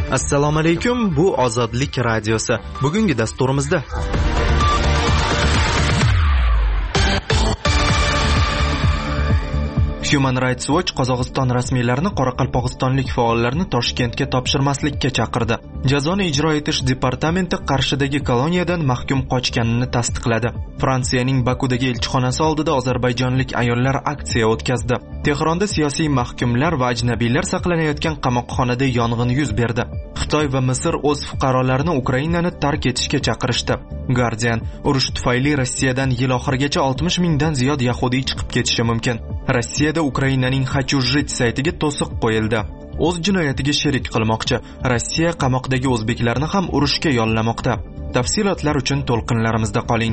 Assalomu alaykum, bu Ozodlik radiosi. Bugungi dasturimizda Human Rights Watch Qozog'iston rasmiylarini qoraqalpog'istonlik faollarni Toshkentga topshirmaslikka chaqirdi. Jazoni ijro etish departamenti Qarshidagi koloniyadan mahkum qochganini tasdiqladi. Fransiyaning Bakudagi elchixonasi oldida ozarbayjonlik ayollar aksiya o'tkazdi. Tehronda siyosiy mahkumlar va ajnabiylar saqlanayotgan qamoqxonada yong'in yuz berdi. Xitoy va Misr o'z fuqarolarini Ukrainani tark etishga chaqirishdi. Guardian: urush tufayli Rossiyadan yil oxirigacha 60 mingdan ziyod yahudiy chiqib ketishi mumkin. Rossiyada Ukrainaning Hachujit saytiga to'siq qo'yildi. O'z jinoyatiga sherik qilmoqchi. Rossiya qamoqdagi o'zbeklarni ham urushga yollamoqda. Tafsilotlar uchun to'lqinlarimizda qoling.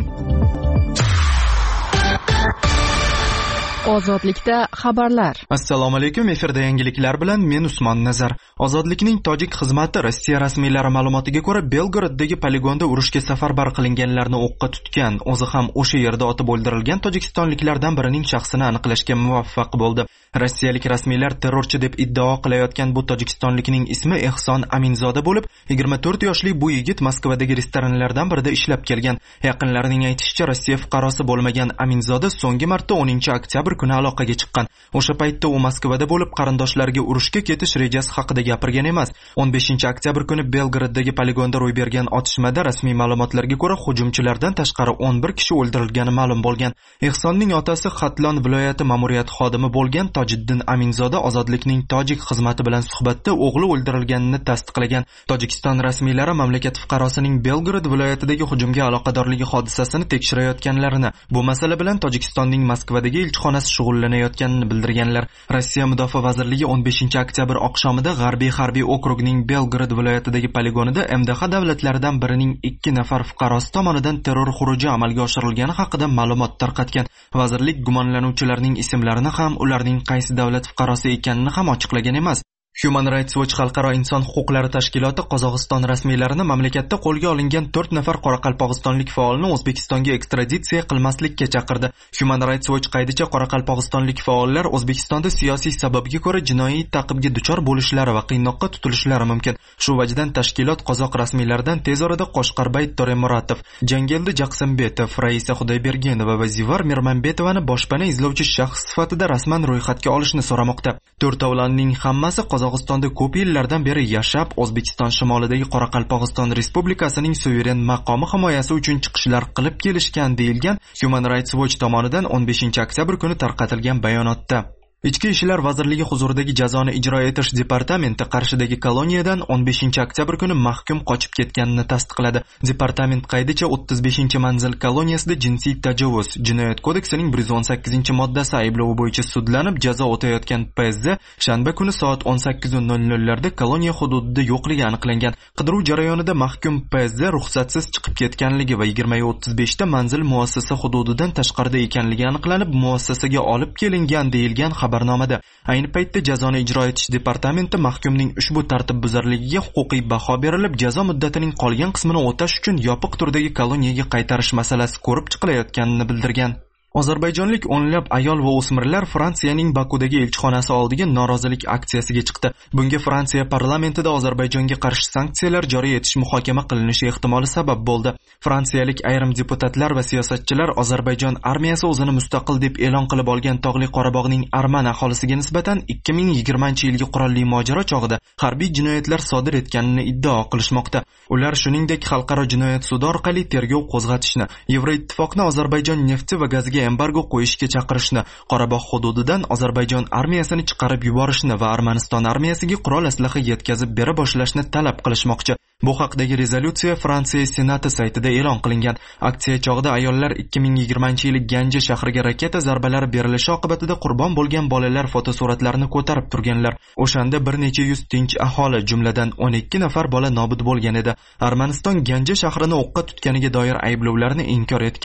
Ozodlikda xabarlar. Assalomu alaykum, efirda yangiliklar bilan men Usmon Nazar. Ozodlikning tojik xizmati Rossiya rasmiylari ma'lumotiga ko'ra Belgraddagi poligonda urushga safarbar qilinganlarni o'qqa tutgan, o'zi ham o'sha yerda otib o'ldirilgan tojikistonliklardan birining shaxsini aniqlashga muvaffaq bo'ldi. Rossiyalik rasmiylar terrorchi deb iddao qilayotgan bu tojikistonlikning ismi Ehson Aminzoda bo'lib, 24 yoshli bu yigit Moskvadagi restoranlardan birida ishlab kelgan. Yaqinlarining aytishicha, Rossiya fuqarosi bo'lmagan Aminzoda so'nggi marta 10-oktyabr kuni aloqaga chiqqan. O'sha paytda u Moskvada bo'lib, qarindoshlariga urushga ketish rejasi haqida gapirgan emas. 15-oktyabr kuni Belgraddagi poligonda ro'y bergan otishmada rasmiy ma'lumotlarga ko'ra hujumchilardan tashqari 11 kishi o'ldirilgani ma'lum bo'lgan. Ehsonning otasi Xatlon viloyati ma'muriyati xodimi bo'lgan Tojiddin Aminzoda Ozodlikning tojik xizmati bilan suhbatda o'g'li o'ldirilganini tasdiqlagan. Tojikiston rasmiylari mamlakat fuqarosining Belgrad viloyatidagi hujumga aloqadorligi hodisasini tekshirayotganlarini, bu masala bilan Tojikistonning Moskvadagi elchixonasi shug'ullanayotganini bildirganlar. Rossiya Mudofaa vazirligi 15-oktyabr oqshomida G'arbiy harbiy okrugning Belgrad viloyatidagi poligonida MDH davlatlaridan birining 2 nafar fuqarosi tomonidan terror xuruji amalga oshirilgani haqida ma'lumot tarqatgan. Vazirlik gumonlanuvchilarning ismlarini ham, ularning qaysi davlat fuqarosi ekanini ham ochiqlagan emas. Human Rights Watch xalqaro inson huquqlari tashkiloti Qozog'iston rasmiylarini mamlakatda qo'lga olingan 4 nafar qoraqalpog'istonlik faolni O'zbekistonga ekstraditsiya qilmaslikka chaqirdi. Human Rights Watch qaydicha qoraqalpog'istonlik faollar O'zbekistonda siyosiy sababga ko'ra jinoiy ta'qibga duchor bo'lishlari va qiynoqqa tutilishlari mumkin. Shu vajdan tashkilot qozoq rasmiylaridan tez orada Qo'shqarbay To'remuratov, Jangeldi Jaqsimbetov, Raisa Xudoybergenova va Zivar Mirmanbetovani boshpana izlovchi shaxs sifatida rasman ro'yxatga olishni so'ramoqda. To'rtovlonning hammasi Qozog'istonda ko'p yillardan beri yashab, O'zbekiston shimolidagi Qoraqalpog'iston Respublikasining suveren maqomi himoyasi uchun chiqishlar qilib kelishgan deyilgan Human Rights Watch tomonidan 15-oktyabr kuni tarqatilgan bayonotda. Ichki ishlar vazirligi huzuridagi jazoni ijro etish departamenti Qarshidagi koloniyadan 15-oktyabr kuni mahkum qochib ketganini tasdiqladi. Departament qaydicha 35-manzil koloniyasida jinsiy tajovuz jinoyat kodeksining 118-moddasi ayblovi bo'yicha sudlanib jazo o'tayotgan PZ shanba kuni soat 18:00 larda koloniya hududida yo'qligi aniqlangan. Qidiruv jarayonida mahkum PZ ruxsatsiz chiqib ketganligi va 20:35 da manzil muassasa hududidan tashqarida ekanligi aniqlanib, muassasaga olib kelingan deyilgan xabarnomada. Ayni paytda jazoni ijro etish departamenti mahkumning ushbu tartibbuzarligiga huquqiy baho berilib, jazo muddatining qolgan qismini o'tash uchun yopiq turdagi koloniyaga qaytarish masalasi ko'rib chiqilayotganini bildirgan. Ozarbayjonlik o'nlab ayol va o'smirlar Fransiyaning Bakudagi elchixonasi oldiga norozilik aksiyasiga chiqdi. Bunga Fransiya parlamentida Ozarbayjonga qarshi sanksiyalar joriy etish muhokama qilinishi ehtimoli sabab bo'ldi. Fransiyalik ayrim deputatlar va siyosatchilar Ozarbayjon armiyasi o'zini mustaqil deb e'lon qilib olgan Tog'li Qorabog'ning arman aholisiga nisbatan 2020-yilgi qurolli mojaro chog'ida harbiy jinoyatlar sodir etganini iddao qilishmoqda. Ular shuningdek xalqaro jinoyat sudi orqali tergov qo'zg'atishni, Yevroittifoqni Ozarbayjon nefti va gaziga embargo qo'yishga chaqirishni, Qorabog' hududidan Ozarbayjon armiyasini chiqarib yuborishni va Armaniston armiyasiga qurol aslaha yetkazib bera boshlashni talab qilishmoqchi. Bu haqdagi rezolyutsiya Fransiya Senati saytida e'lon qilingan. Aksiya chog'ida ayollar 2020-yil Ganja shahriga raketa zarbalari berilishi oqibatida qurbon bo'lgan bolalar fotosuratlarini ko'tarib turganlar. O'shanda bir necha yuz tinch aholi, jumladan 12 nafar bola nobud bo'lgan edi. Armaniston Ganja shahrini o'qqa tutganiga doir ayblovlarni inkor etgan.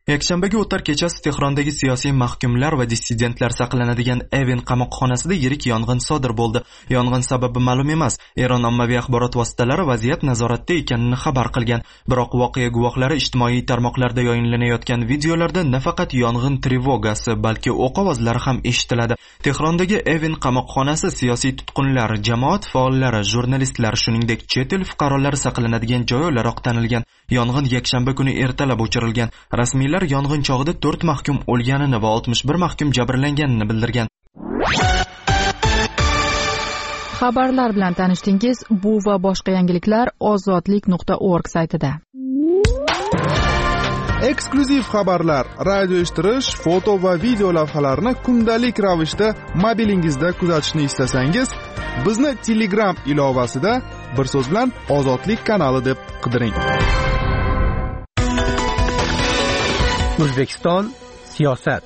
Yakshanbaga o'tar kechasi Tehrondagi siyosiy mahkumlar va dissidentlar saqlanadigan Evin qamoqxonasida yirik yong'in sodir bo'ldi. Yong'in sababi ma'lum emas. Eron ommaviy axborot vositalari vaziyat nazoratda ekanini xabar qilgan. Biroq voqea guvohlari ijtimoiy tarmoqlarda yayinlanayotgan videolarda nafaqat yong'in trevogasi, balki o'q ovozlari ham eshitiladi. Tehrondagi Evin qamoqxonasi siyosiy tutqunlar, jamoat faollari, jurnalistlar, shuningdek chet el fuqarolari saqlanadigan joy o'laroq tanilgan. Yong'in yakshanba kuni ertalab o'chirilgan. Rasmiylar yong'in chog'ida 4 mahkum o'lganini va 61 mahkum jabrlanganini bildirgan. Xabarlar bilan tanishdingiz. Bu va boshqa yangiliklar ozodlik.org saytida. Eksklyuziv xabarlar, radio eshittirish, foto va video lavhalarni kundalik ravishda mobilingizda kuzatishni istasangiz, bizni Telegram ilovasida bir so'z bilan Ozodlik kanali deb qidiring. O'zbekiston siyosat.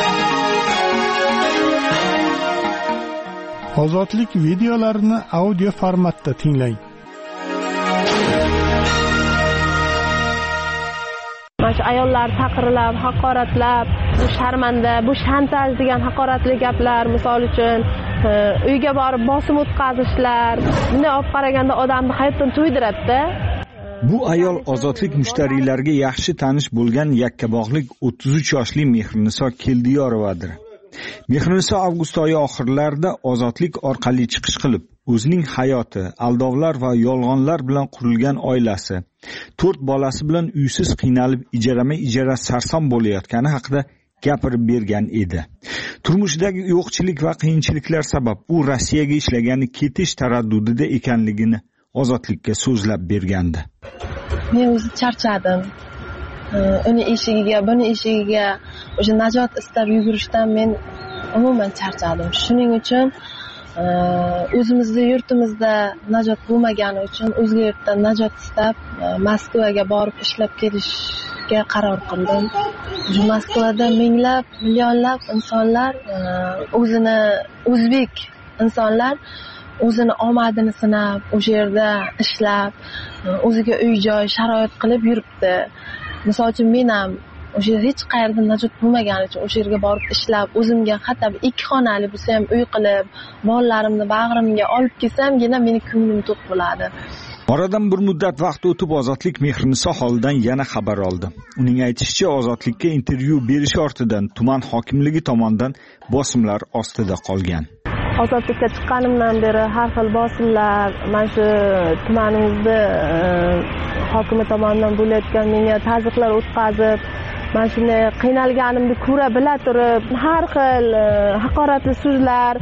Ozodlik videolarini audio formatda tinglang. Mana ayollar taqirilib, haqoratlab, bu sharmanda, bu shantaj degan haqoratli gaplar, misol uchun uyga borib bosim o'tkazishlar, bunday olib qaraganda odamni hayotdan to'ydiradi-da. Bu ayol ozodlik mushtariylariga yaxshi tanish bo'lgan yakkabog'lik 33 yoshli Mehriniso Keldiyorovadir. Mehriniso avgust oyi oxirlarida ozodlik orqali chiqish qilib, o'zining hayoti, aldovlar va yolg'onlar bilan qurilgan oilasi, 4 bolasi bilan uysiz qiynalib ijara sarson bo'layotgani haqida gapirib bergan edi. Turmushdagi yo'qchilik va qiyinchiliklar sabab u Rossiyaga ishlagani ketish taraddudida ekanligini ozodlikka so'zlab bergandi. Men o'zi charchadim. Uni eshigiga, buni eshigiga o'sha najot istab yugurishdan men umuman charchadim. Shuning uchun o'zimizning yurtimizda najot bo'lmagani uchun o'zga yurtdan najot istab Moskvaga borib ishlab kelishga qaror qildim. Moskvada minglab, millionlab insonlar o'zini o'zbek insonlar o'zini omadini sinab, o'sha yerda ishlab, o'ziga uy-joy sharoit qilib yuribdi. Misol uchun men ham o'sha hech qayerda najot bo'lmagani uchun o'sha yerga borib ishlab, o'zimga hatto 2 xonali bo'lsa ham uy qilib, bolalarimni bag'rimga olib kelsam-gina meni ko'nglim to'q bo'ladi. Oradan bir muddat vaqt o'tib Ozodlik Mehriniso holidan yana xabar oldi. Uning aytishicha, Ozodlikka intervyu berish ortidan tuman hokimligi tomonidan bosimlar ostida qolgan. Ozodlikka chiqqanimdan beri har xil bosimlar, mana shu tumanimizda hokimi tomonidan bo'layotgan menga tazyiqlar o'tkazib, mana shunday qiynalganimni ko'ra bila turib, har xil haqoratli so'zlar,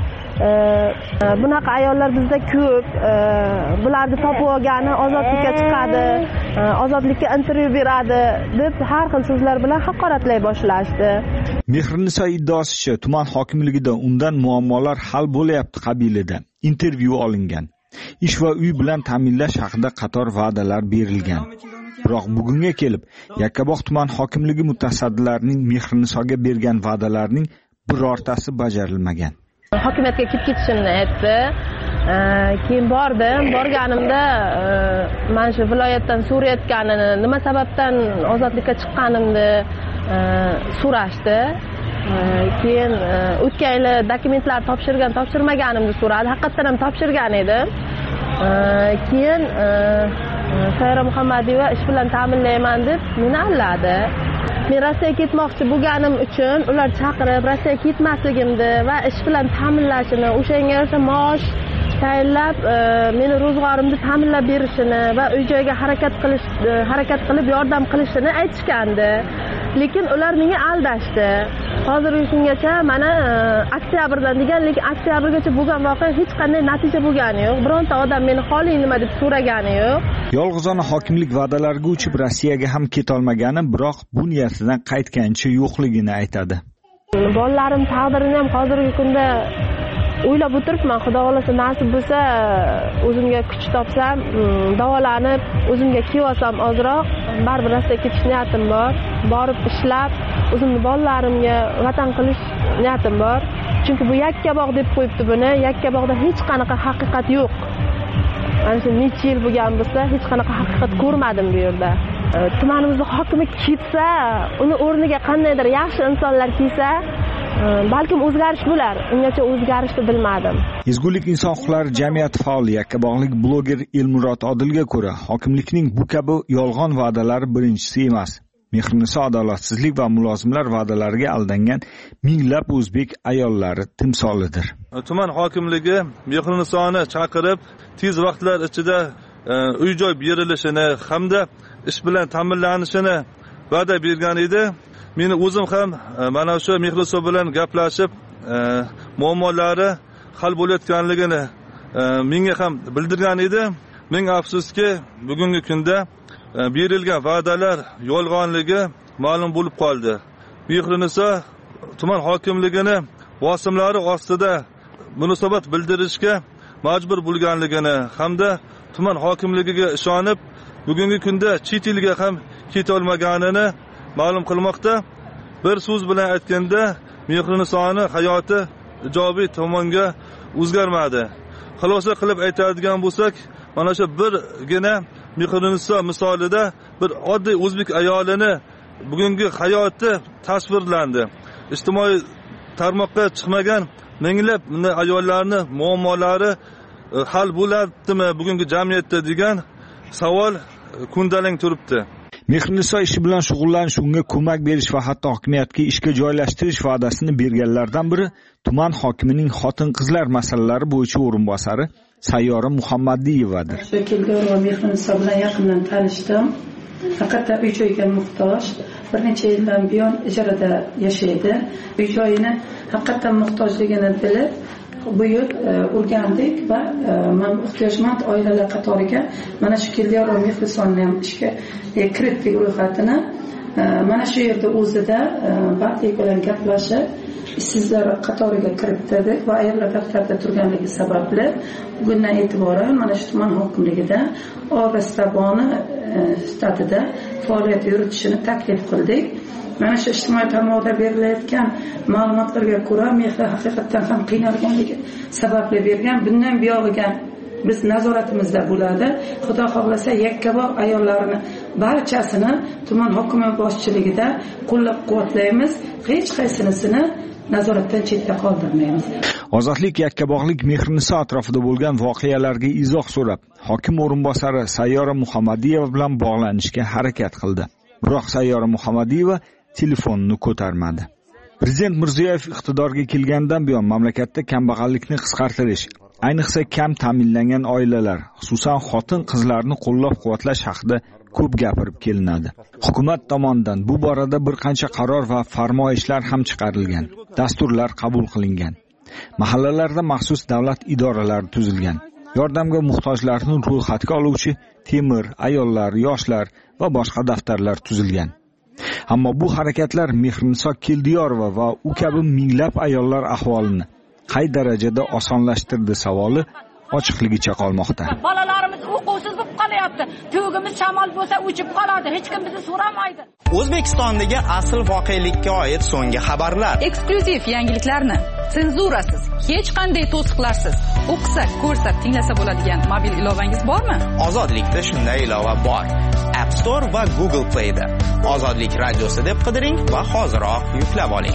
bunaqa ayollar bizda ko'p, bularni topib olgani ozodlikka chiqadi, ozodlikka intervyu beradi deb har xil so'zlar bilan haqoratlay boshlashdi. Mehriniso iddaosicha, tuman hokimligida undan muammolar hal bo'layapti qabilida intervyu olingan. Ish va uy bilan ta'minlash haqida qator va'dalar berilgan. Biroq bugunga kelib, Yakkabog' tuman hokimligi mutasaddilarining Mehrinisoga bergan va'dalarning birortasi bajarilmagan. Hokimiyatga ketishimni aytdi. Keyin borganimda mana shu viloyatdan so'rayotganini, nima sababdan ozodlikka chiqqanimni so'rashdi. Keyin o'tgan yil dokumentlar topshirmaganimni so'radi. Haqiqatan ham topshirgan edim. Keyin Sayra Muhammadiyeva ish bilan ta'minlayman deb meni alladi. Men Rossiyaga ketmoqchi bo'lganim uchun ular chaqirib Rossiyaga ketmasligimni va ish bilan ta'minlashini, o'shanga yarasha maosh tayinlab, meni ro'zg'orimni ta'minlab berishini va uy-joyga harakat qilib yordam qilishini aytishgandi. Lekin ular menga aldashdi. Hozirgi kungacha mana oktyabrdan degan, lekin oktyabrgacha bo'lgan voqea hech qanday natija bo'lgani yo'q. Bironta odam meni holing nima deb so'ragani yo'q. Yolg'izona hokimlik va'dalariga uchib Rossiyaga ham ketolmagani, biroq bu niyatidan qaytgancha yo'qligini aytadi. Bolalarim taqdirini ham hozirgi kunda o'ylab o'tiribman. Xudo xolasa nasib bo'lsa, o'zimga kuch topsam, davolanib, o'zimga kelib olsam ozroq, baribir Rossiyaga ketish niyatim bor. Borib ishlab, o'zimni bolalarimga vatan qilish niyatim bor. Chunki bu Yakkabog' deb qo'yibdi buni. Yakkabog'da hech qanaqa haqiqat yo'q. Mana shu necha yil bo'lgan bo'lsa, hech qanaqa haqiqat ko'rmadim bu yerda. tumanimizni hokimi ketsa, uni o'rniga qandaydir yaxshi insonlar kelsa, balkim o'zgarish bo'lar. Ungacha o'zgarishni bilmadim. Ezgulik inson huquqlari jamiyati faoli yakkabog'lik bloger Elmurod Odilga ko'ra, hokimlikning bu kabi yolg'on va'dalari birinchisi emas. Mehrniso adolatsizlik va mulozimlar va'dalariga aldangan minglab o'zbek ayollari timsolidir. Tuman hokimligi Mehrnisoni chaqirib, tez vaqtlar ichida uy-joy berilishini hamda ish bilan ta'minlanishini va'da bergan edi. Meni o'zim ham mana shu Mehrniso bilan gaplashib, muammolari hal bo'layotganligini menga ham bildirgan edi. Ming afsuski, bugungi kunda berilgan va'dalar yolg'onligi ma'lum bo'lib qoldi. Mehrniso tuman hokimligini bosimlari ostida munosabat bildirishga majbur bo'lganligini hamda tuman hokimligiga ishonib, bugungi kunda chet elga ham keta olmaganini ma'lum qilmoqda. Bir so'z bilan aytganda, Mehrnisoni hayoti ijobiy tomonga o'zgarmadi. Xulosa qilib aytadigan bo'lsak, mana shu birgina Mehrniso misolida bir oddiy o'zbek ayolini bugungi hayoti tasvirlandi. Ijtimoiy tarmoqqa chiqmagan minglab ayollarning muammolari hal bo'ladimi bugungi jamiyatda degan savol kundalang turibdi. Mehrniso ishi bilan shug'ullanish, unga ko'mak berish va hatto hokimiyatga ishga joylashtirish va'dasini berganlardan biri tuman hokimining xotin-qizlar masalalari bo'yicha o'rinbosari Sayyora Muhammadiyevadir. Shakilgar va Mehrniso bilan yaqindan tanishdim. Faqat uy-joyga muhtoj. Bir necha yildan buyon ijarada yashaydi. Uy-joyini haqiqatan muhtojligini bilib, bu yil o'rgandik va men ehtiyojmand oilalar qatoriga mana shu Keldiyor va Mehrisonni ham ishga kiritdik ro'yxatini. Mana shu yerda o'zida Bartek bilan gaplashib, ishsizlar qatoriga kiritdik va ayollar daftarida turganligi sababli bugundan e'tiboran mana shu tuman hokimligida Restaboni sifatida faoliyat yuritishini taklif qildik. Mana shu ijtimoiy tarmoqda berilayotgan ma'lumotlarga ko'ra, Mehri haqiqatan ham qiynalganligi sababli bergan. Bundan buyog'iga biz nazoratimizda bo'ladi. Xudo xohlasa yakkabog' ayollarni barchasini tuman hokimi boshchiligida qo'llab-quvvatlaymiz. Hech qaysinisini nazoratdan chetda qoldirmaymiz. Ozodlik yakkabog'lik Mehrniso atrofida bo'lgan voqealarga izoh so'rab, hokim o'rinbosari Sayyora Muhammadiyeva bilan bog'lanishga harakat qildi. Biroq Sayyora Muhammadiyeva telefonni ko'tarmadi. Prezident Mirziyoyev iqtidorga kelgandan buyon mamlakatda kambag'allikni qisqartirish, ayniqsa kam ta'minlangan oilalar, xususan xotin-qizlarni qo'llab-quvvatlash haqida ko'p gapirib kelinadi. Hukumat tomonidan bu borada bir qancha qaror va farmoyishlar ham chiqarilgan, dasturlar qabul qilingan. Mahallalarda maxsus davlat idoralari tuzilgan. Yordamga muhtojlarni ro'yxatga oluvchi temir, ayollar, yoshlar va boshqa daftarlar tuzilgan. Ammo bu harakatlar Mehrniso Keldiyorova va u kabi minglab ayollar ahvolini qay darajada osonlashtirdi savoli ochiqligicha qolmoqda. Bolalarimiz o'quvsiz bo'lib qolyapti. To'g'imiz shamol bo'lsa o'chib qoladi. Hech kim bizni so'ramaydi. O'zbekistondagi asl voqelikka oid so'nggi xabarlar. Eksklyuziv yangiliklarni senzurasiz, hech qanday to'siqlarsiz o'qisa, ko'rsa, tinglasa bo'ladigan mobil ilovangiz bormi? Ozodlikda shunday ilova bor. App Store va Google Play da. Ozodlik radiosi deb qidiring va hoziroq yuklab oling.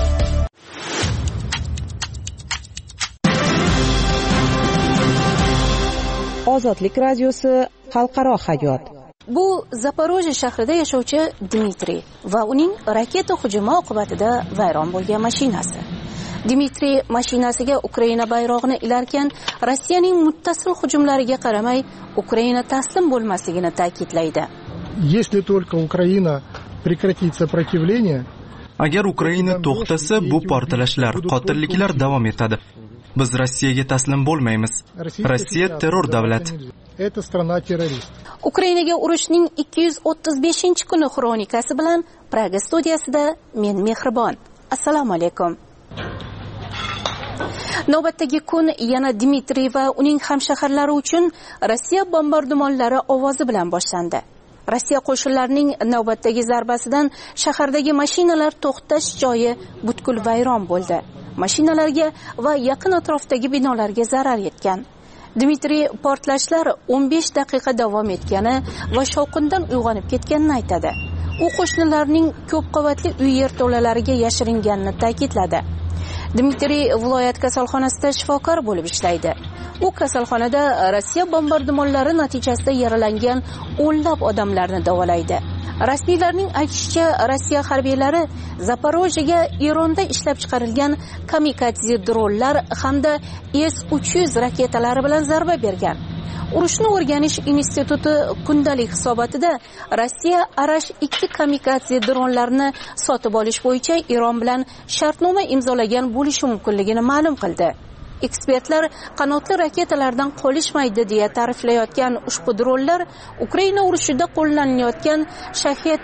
Ozodlik radiosi xalqaro hayot. Bu Zaporojye shahrida yashovchi Dmitriy va uning raketa hujumi oqibatida vayron bo'lgan mashinasi. Dmitriy mashinasiga Ukraina bayrog'ini ilarkan, Rossiyaning muttasil hujumlariga qaramay, Ukraina taslim bo'lmasligini ta'kidlaydi. Если только Украина прекратит сопротивление, agar Ukraina to'xtasa, bu portlashlar, qotilliklar davom etadi. Biz Rossiyaga taslim bo'lmaymiz. Rossiya terror davlat. Это страна-террорист. Ukrainaga urushning 235-kuni xronikasi bilan Praga studiyasida men Mehribon. Assalomu alaykum. Navbatdagi kun yana Dmitriy va uning hamshaharlari uchun Rossiya bombardimonlari ovozi bilan boshlandi. Rossiya qo'shinlarining navbatdagi zarbasidan shahardagi mashinalar to'xtash joyi butkul vayron bo'ldi. Mashinalarga va yaqin atrofdagi binolarga zarar yetgan. Dmitriy portlashlar 15 daqiqa davom etgani va shovqindan uyg'onib ketganini aytadi. U qo'shnilarning ko'p qavatli uy yerto'lalariga yashiringanini ta'kidladi. Dmitriy viloyat kasalxonasida shifokor bo'lib ishlaydi. U kasalxonada Rossiya bombardimonlari natijasida yaralangan o'nlab odamlarni davolaydi. Rasmiylarning aytishicha, Rossiya harbiylari Zaporojyega Eronda ishlab chiqarilgan kamikadze dronlar hamda S-300 raketalari bilan zarba bergan. Urushni o'rganish instituti kundalik hisobotida Rossiya Arash 2 kamikadze dronlarini sotib olish bo'yicha Eron bilan shartnoma imzolagan bo'lishi mumkinligini ma'lum qildi. Ekspertlar qanotli raketalardan qolishmaydi deya ta'riflayotgan ushbu dronlar Ukraina urushida qo'llanilayotgan Shahed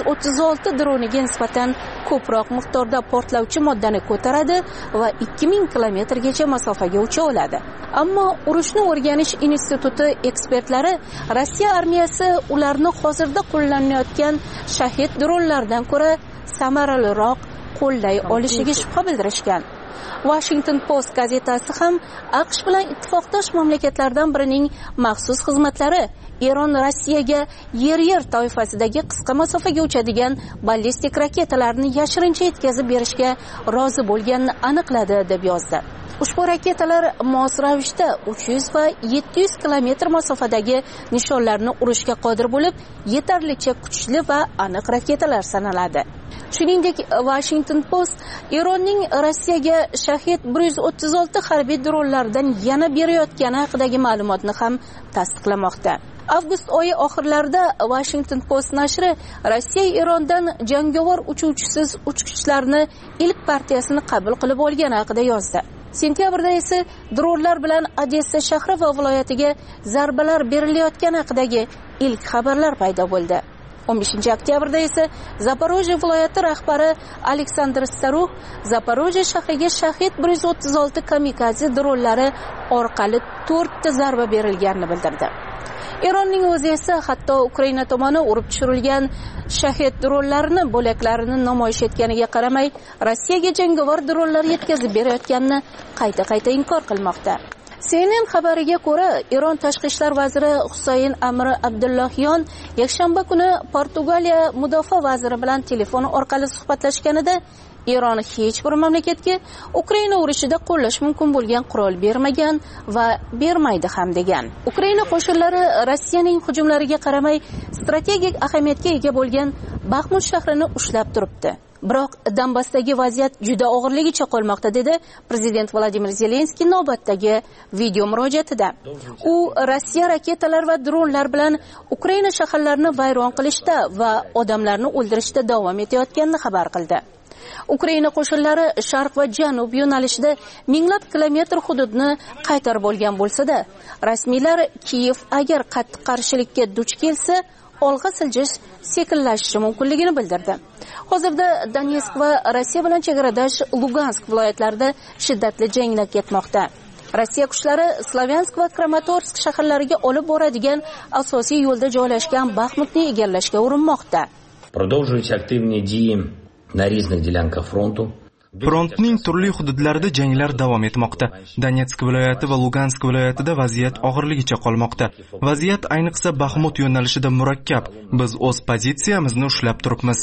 136 droniga nisbatan ko'proq miqdorda portlovchi moddani ko'taradi va 2000 kilometrgacha masofaga ucha oladi. Ammo urushni o'rganish instituti ekspertlari Rossiya armiyasi ularni hozirda qo'llanayotgan Shahed dronlaridan ko'ra samaraliroq qo'llay olishiga shubha bildirishgan. Washington Post gazetasi ham AQSh bilan ittifoqdosh mamlakatlardan birining maxsus xizmatlari Eron Rossiyaga yer toifasidagi qisqa masofaga uchadigan ballistik raketalarni yashirincha yetkazib berishga rozi bo'lganini aniqladi deb yozdi. Ushbu raketalar mos ravishda 300 va 700 kilometr masofadagi nishonlarni urishga qodir bo'lib, yetarlicha kuchli va aniq raketalar sanaladi. Shuningdek, Washington Post Eronning Rossiyaga Shahed 136 harbiy dronlardan yana berayotgani haqidagi ma'lumotni ham tasdiqlamoqda. Avgust oyi oxirlarida Washington Post nashri Rossiya Erondan jangovar uchuvchisiz uchqichlarni ilk partiyasini qabul qilib olgani haqida yozdi. Sentyabrda esa dronlar bilan Odessa shahri va viloyatiga zarbalar berilayotgani haqidagi ilk xabarlar paydo bo'ldi. 15-oktyabrda esa Zaporojye viloyati rahbari Aleksandr Staruh Zaporojye shahriga Shahed 136 kamikadze dronlari orqali 4 ta zarba berilganini bildirdi. Eronning o'zi esa hatto Ukraina tomoni urib tushirilgan Shahed dronlarini bo'laklarini namoyish etganiga qaramay, Rossiyaga jangovar dronlar yetkazib berayotganini qayta inkor qilmoqda. CNN xabariga ko'ra, Eron tashqi ishlar vaziri Husayn Amir Abdullahiyon yakshanba kuni Portugaliya mudofaa vaziri bilan telefon orqali suhbatlashganida Eron hech bir mamlakatga Ukraina urushida qo'llash mumkin bo'lgan qurol bermagan va bermaydi ham degan. Ukraina qo'shinlari Rossiyaning hujumlariga qaramay strategik ahamiyatga ega bo'lgan Baxmut shahrini ushlab turibdi. Biroq Donbassdagi vaziyat juda og'irligicha qolmoqda, dedi prezident Vladimir Zelenskiy navbatdagi video murojaatida. U Rossiya raketalar va dronlar bilan Ukraina shaharlarini vayron qilishda va odamlarni o'ldirishda davom etayotganini xabar qildi. Ukraina qo'shinlari sharq va janub yo'nalishida minglab kilometr hududni qaytarib olgan bo'lsa-da, rasmiylar Kiyev agar qattiq qarshilikka duch kelsa, olg'a siljish sekinlashishi mumkinligini bildirdi. Hozirda Donetsk va Rossiya bilan chegaradosh Lugansk viloyatlarida shiddatli janglar ketmoqda. Rossiya kuchlari Slavyansk va Kramatorsk shaharlariga olib boradigan asosiy yo'lda joylashgan Baxmutni egallashga urinmoqda. Продолжуются активные действия на разных делянках фронта. Frontning turli hududlarida janglar davom etmoqda. Donetsk viloyati va Lugansk viloyatida vaziyat og'irligicha qolmoqda. Vaziyat ayniqsa Baxmut yo'nalishida murakkab. Biz o'z pozitsiyamizni ushlab turibmiz.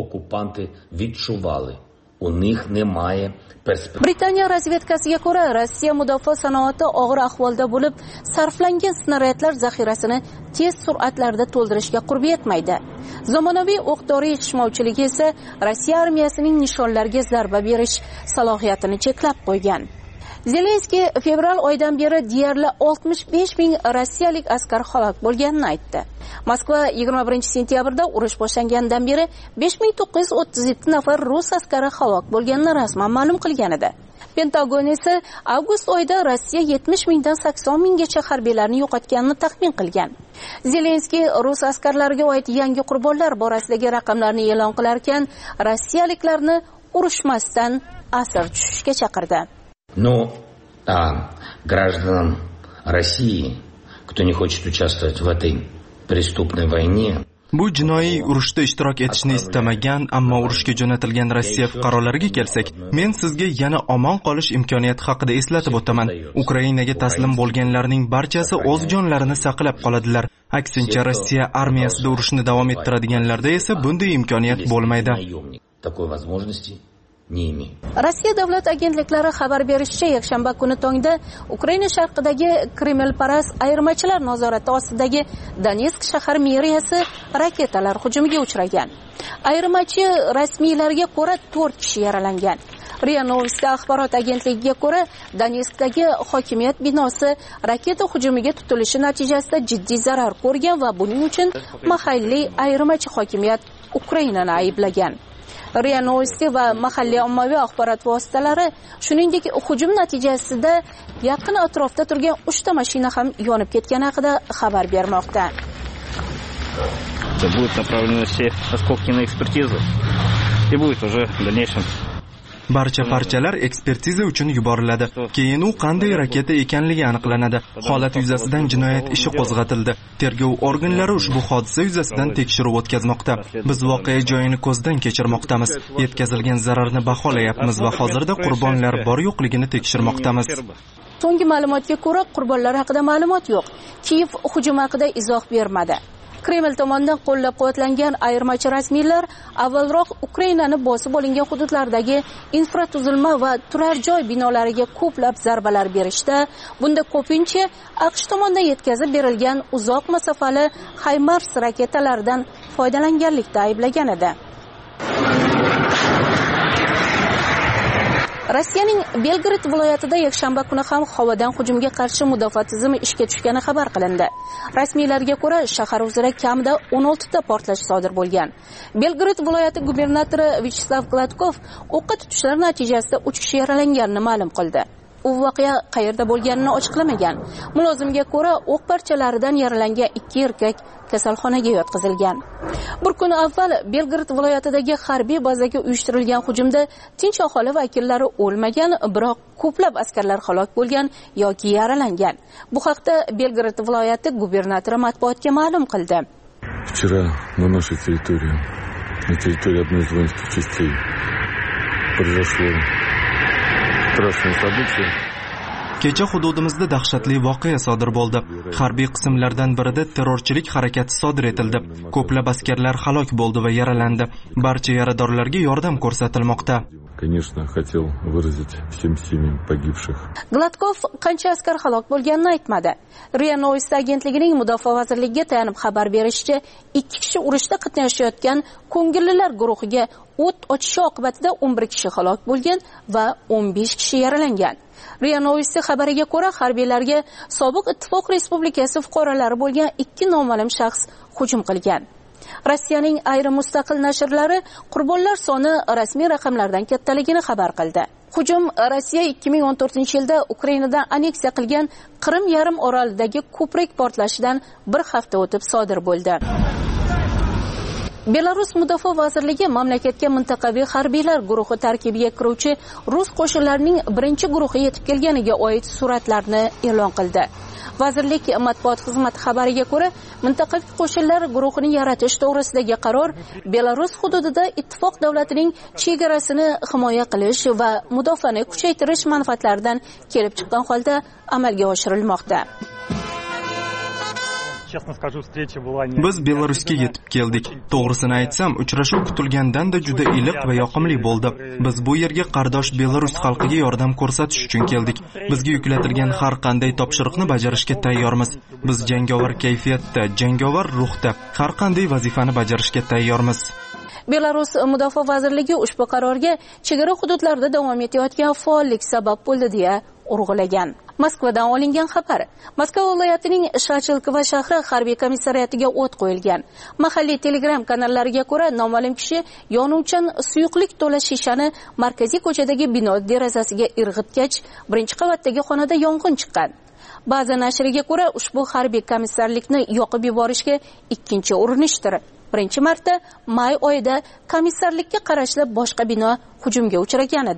Britaniya razvedkasiga ko'ra, Rossiya mudofaa sanoati og'ir ahvolda bo'lib, sarflangan snaryadlar zaxirasini tez sur'atlarda to'ldirishga qurbi yetmaydi. Zamonaviy o'q-dori yetishmovchiligi esa Rossiya armiyasining nishonlarga zarba berish salohiyatini cheklab qo'ygan. Zelenskiy fevral oyidan beri deyarli 65 ming rossiyalik askar halok bo'lganini aytdi. Moskva 21-sentyabrda urush boshlanganidan beri 5937 nafar rus askari halok bo'lganini rasman ma'lum qilgan edi. Pentagon esa avgust oyida Rossiya 70 mingdan 80 minggacha harbiylarni yo'qotganini taxmin qilgan. Zelenskiy rus askarlariga oid yangi qurbonlar borasidagi raqamlarni e'lon qilar ekan, rossiyaliklarni urushmasdan asir tushishga chaqirdi. Но гражданам России, кто не хочет участвовать в этой преступной войне, Bu jinoiy urushda ishtirok etishni istamagan, ammo urushga jo'natilgan Rossiya fuqarolariga kelsak, men sizga yana omon qolish imkoniyati haqida eslatib o'taman. Ukrainaga taslim bo'lganlarning barchasi o'z jonlarini saqlab qoladilar. Aksincha, Rossiya armiyasida urushni davom ettiradiganlarda esa bunday imkoniyat bo'lmaydi. Rossiya davlat agentliklari xabar berishicha, yakshanba kuni tongda Ukraina sharqidagi Kremelparas ayirmachilar nazorati ostidagi Donetsk shahar meriyasi raketalar hujumiga uchragan. Ayirmachi rasmiylarga ko'ra 4 kishi yaralangan. RIA Novosti axborot agentligiga ko'ra, Donetskdagi hokimiyat binosi raketa hujumiga tutilishi natijasida jiddiy zarar ko'rgan va buning uchun mahalliy ayirmachi hokimiyat Ukrainani ayblagan. RIA Novosti va mahalliy ommaviy axborot vositalari shuningdek hujum natijasida yaqin atrofda turgan 3 ta mashina ham yonib ketgani haqida xabar bermoqda. Будут направлены все осколки на экспертизу и будет уже в дальнейшем. Barcha parchalar ekspertiza uchun yuboriladi. Keyin u qanday raketa ekanligi aniqlanadi. Holat yuzasidan jinoyat ishi qo'zg'atildi. Tergov organlari ushbu hodisa yuzasidan tekshiruv o'tkazmoqda. Biz voqea joyini ko'zdan kechirmoqdamiz. Yetkazilgan zararni baholayapmiz va hozirda qurbonlar bor-yo'qligini tekshirmoqdamiz. So'nggi ma'lumotga ko'ra, qurbonlar haqida ma'lumot yo'q. Kiyev hujum haqida izoh bermadi. Kreml tomonidan qo'llab-quvvatlangan ayirmachi rasmiylar avvalroq Ukrainani bosib olingan hududlardagi infratuzilma va turar joy binolariga ko'plab zarbalar berishda, bunda ko'pincha AQSh tomonidan yetkazib berilgan uzoq masofali HIMARS raketalaridan foydalanganlikda ayblagan edi. Rossiyaning Belgrad viloyatida yakshanba kuni ham havodan hujumga qarshi mudofaa tizimi ishga tushgani xabar qilindi. Rasmiylarga ko'ra, shahar uzra kamida 16 ta portlash sodir bo'lgan. Belgrad viloyati gubernatori Vyacheslav Gladkov o'qqa tutishlar natijasida 3 kishi yaralanganini ma'lum qildi. U voqea qayerda bo'lganini ochiqlamagan. Mulozimga ko'ra, o'q parchalaridan yaralangan 2 erkak kasalxonaga yotqizilgan. Bir kun avval Belgrad viloyatidagi harbiy bazaga uyushtirilgan hujumda tinch aholi vakillari o'lmagan, biroq ko'plab askarlar halok bo'lgan yoki yaralangan. Bu haqda Belgrad viloyati gubernatori matbuotga ma'lum qildi. Вчера на нашей территории, на территории одной из воинских частей, произошло страшное событие. Kecha hududimizda dahshatli voqea sodir bo'ldi. Harbiy qismlardan birida terrorchilik harakati sodir etildi. Ko'plab askarlar halok bo'ldi va yaralandi. Barcha yaradorlarga yordam ko'rsatilmoqda. Конечно, хотел выразить всем семьям погибших. Gladkov qancha askar halok bo'lganini aytmadi. RIA Novosti agentligining mudofaa vazirligiga tayanib xabar berishicha, 2 kishi urushda qatnashayotgan ko'ngillilar guruhiga o't ochishi oqibatida 11 kishi halok bo'lgan va 15 kishi yaralangan. RIA Novosti xabariga ko'ra, harbiylarga sobiq ittifoq respublikasi fuqarolari bo'lgan 2 noma'lum shaxs hujum qilgan. Rossiyaning ayrim mustaqil nashrlari qurbonlar soni rasmiy raqamlardan kattaligini xabar qildi. Hujum Rossiya 2014-yilda Ukrainadan aneksiya qilgan Qrim yarim orolidagi ko'prik portlashidan bir hafta o'tib sodir bo'ldi. Belarus mudofaa vazirligi mamlakatga mintaqaviy harbiylar guruhi tarkibiga kiruvchi rus qo'shinlarining birinchi guruhi yetib kelganiga oid suratlarni e'lon qildi. Vazirlik matbuot xizmati xabariga ko'ra, mintaqaviy qo'shinlar guruhini yaratish to'g'risidagi qaror Belarus hududida ittifoq davlatining chegarasini himoya qilish va mudofaani kuchaytirish manfaatlaridan kelib chiqqan holda amalga oshirilmoqda. Biz Belarusga yetib keldik. To'g'risini aytsam, uchrashuv kutilgandanda juda iliq va yoqimli bo'ldi. Biz bu yerga qardosh Belarus xalqiga yordam ko'rsatish uchun keldik. Bizga yuklatilgan har qanday topshiriqni bajarishga tayyormiz. Biz jangovar kayfiyatda, jangovar ruhda har qanday vazifani bajarishga tayyormiz. Belarus mudofaa vazirligi ushbu qarorga chegara hududlarda davom etayotgan faollik sabab bo'ldi deya urg'ulagan. Moskvadan olingan xabar. Moskva viloyatining Shachilkovo shahri harbiy komissariyatiga o't qo'yilgan. Mahalliy Telegram kanallariga ko'ra, noma'lum kishi yonuvchan suyuqlik to'la shishani markaziy ko'chadagi bino derazasiga irg'itgach, birinchi qavatdagi xonada yong'in chiqqan. Ba'zi nashriga ko'ra, ushbu harbiy komissarlikni yoqib yuborishga ikkinchi urinishdir. Birinchi marta may oyida komissarlikka qarashli boshqa bino hujumga uchragan edi.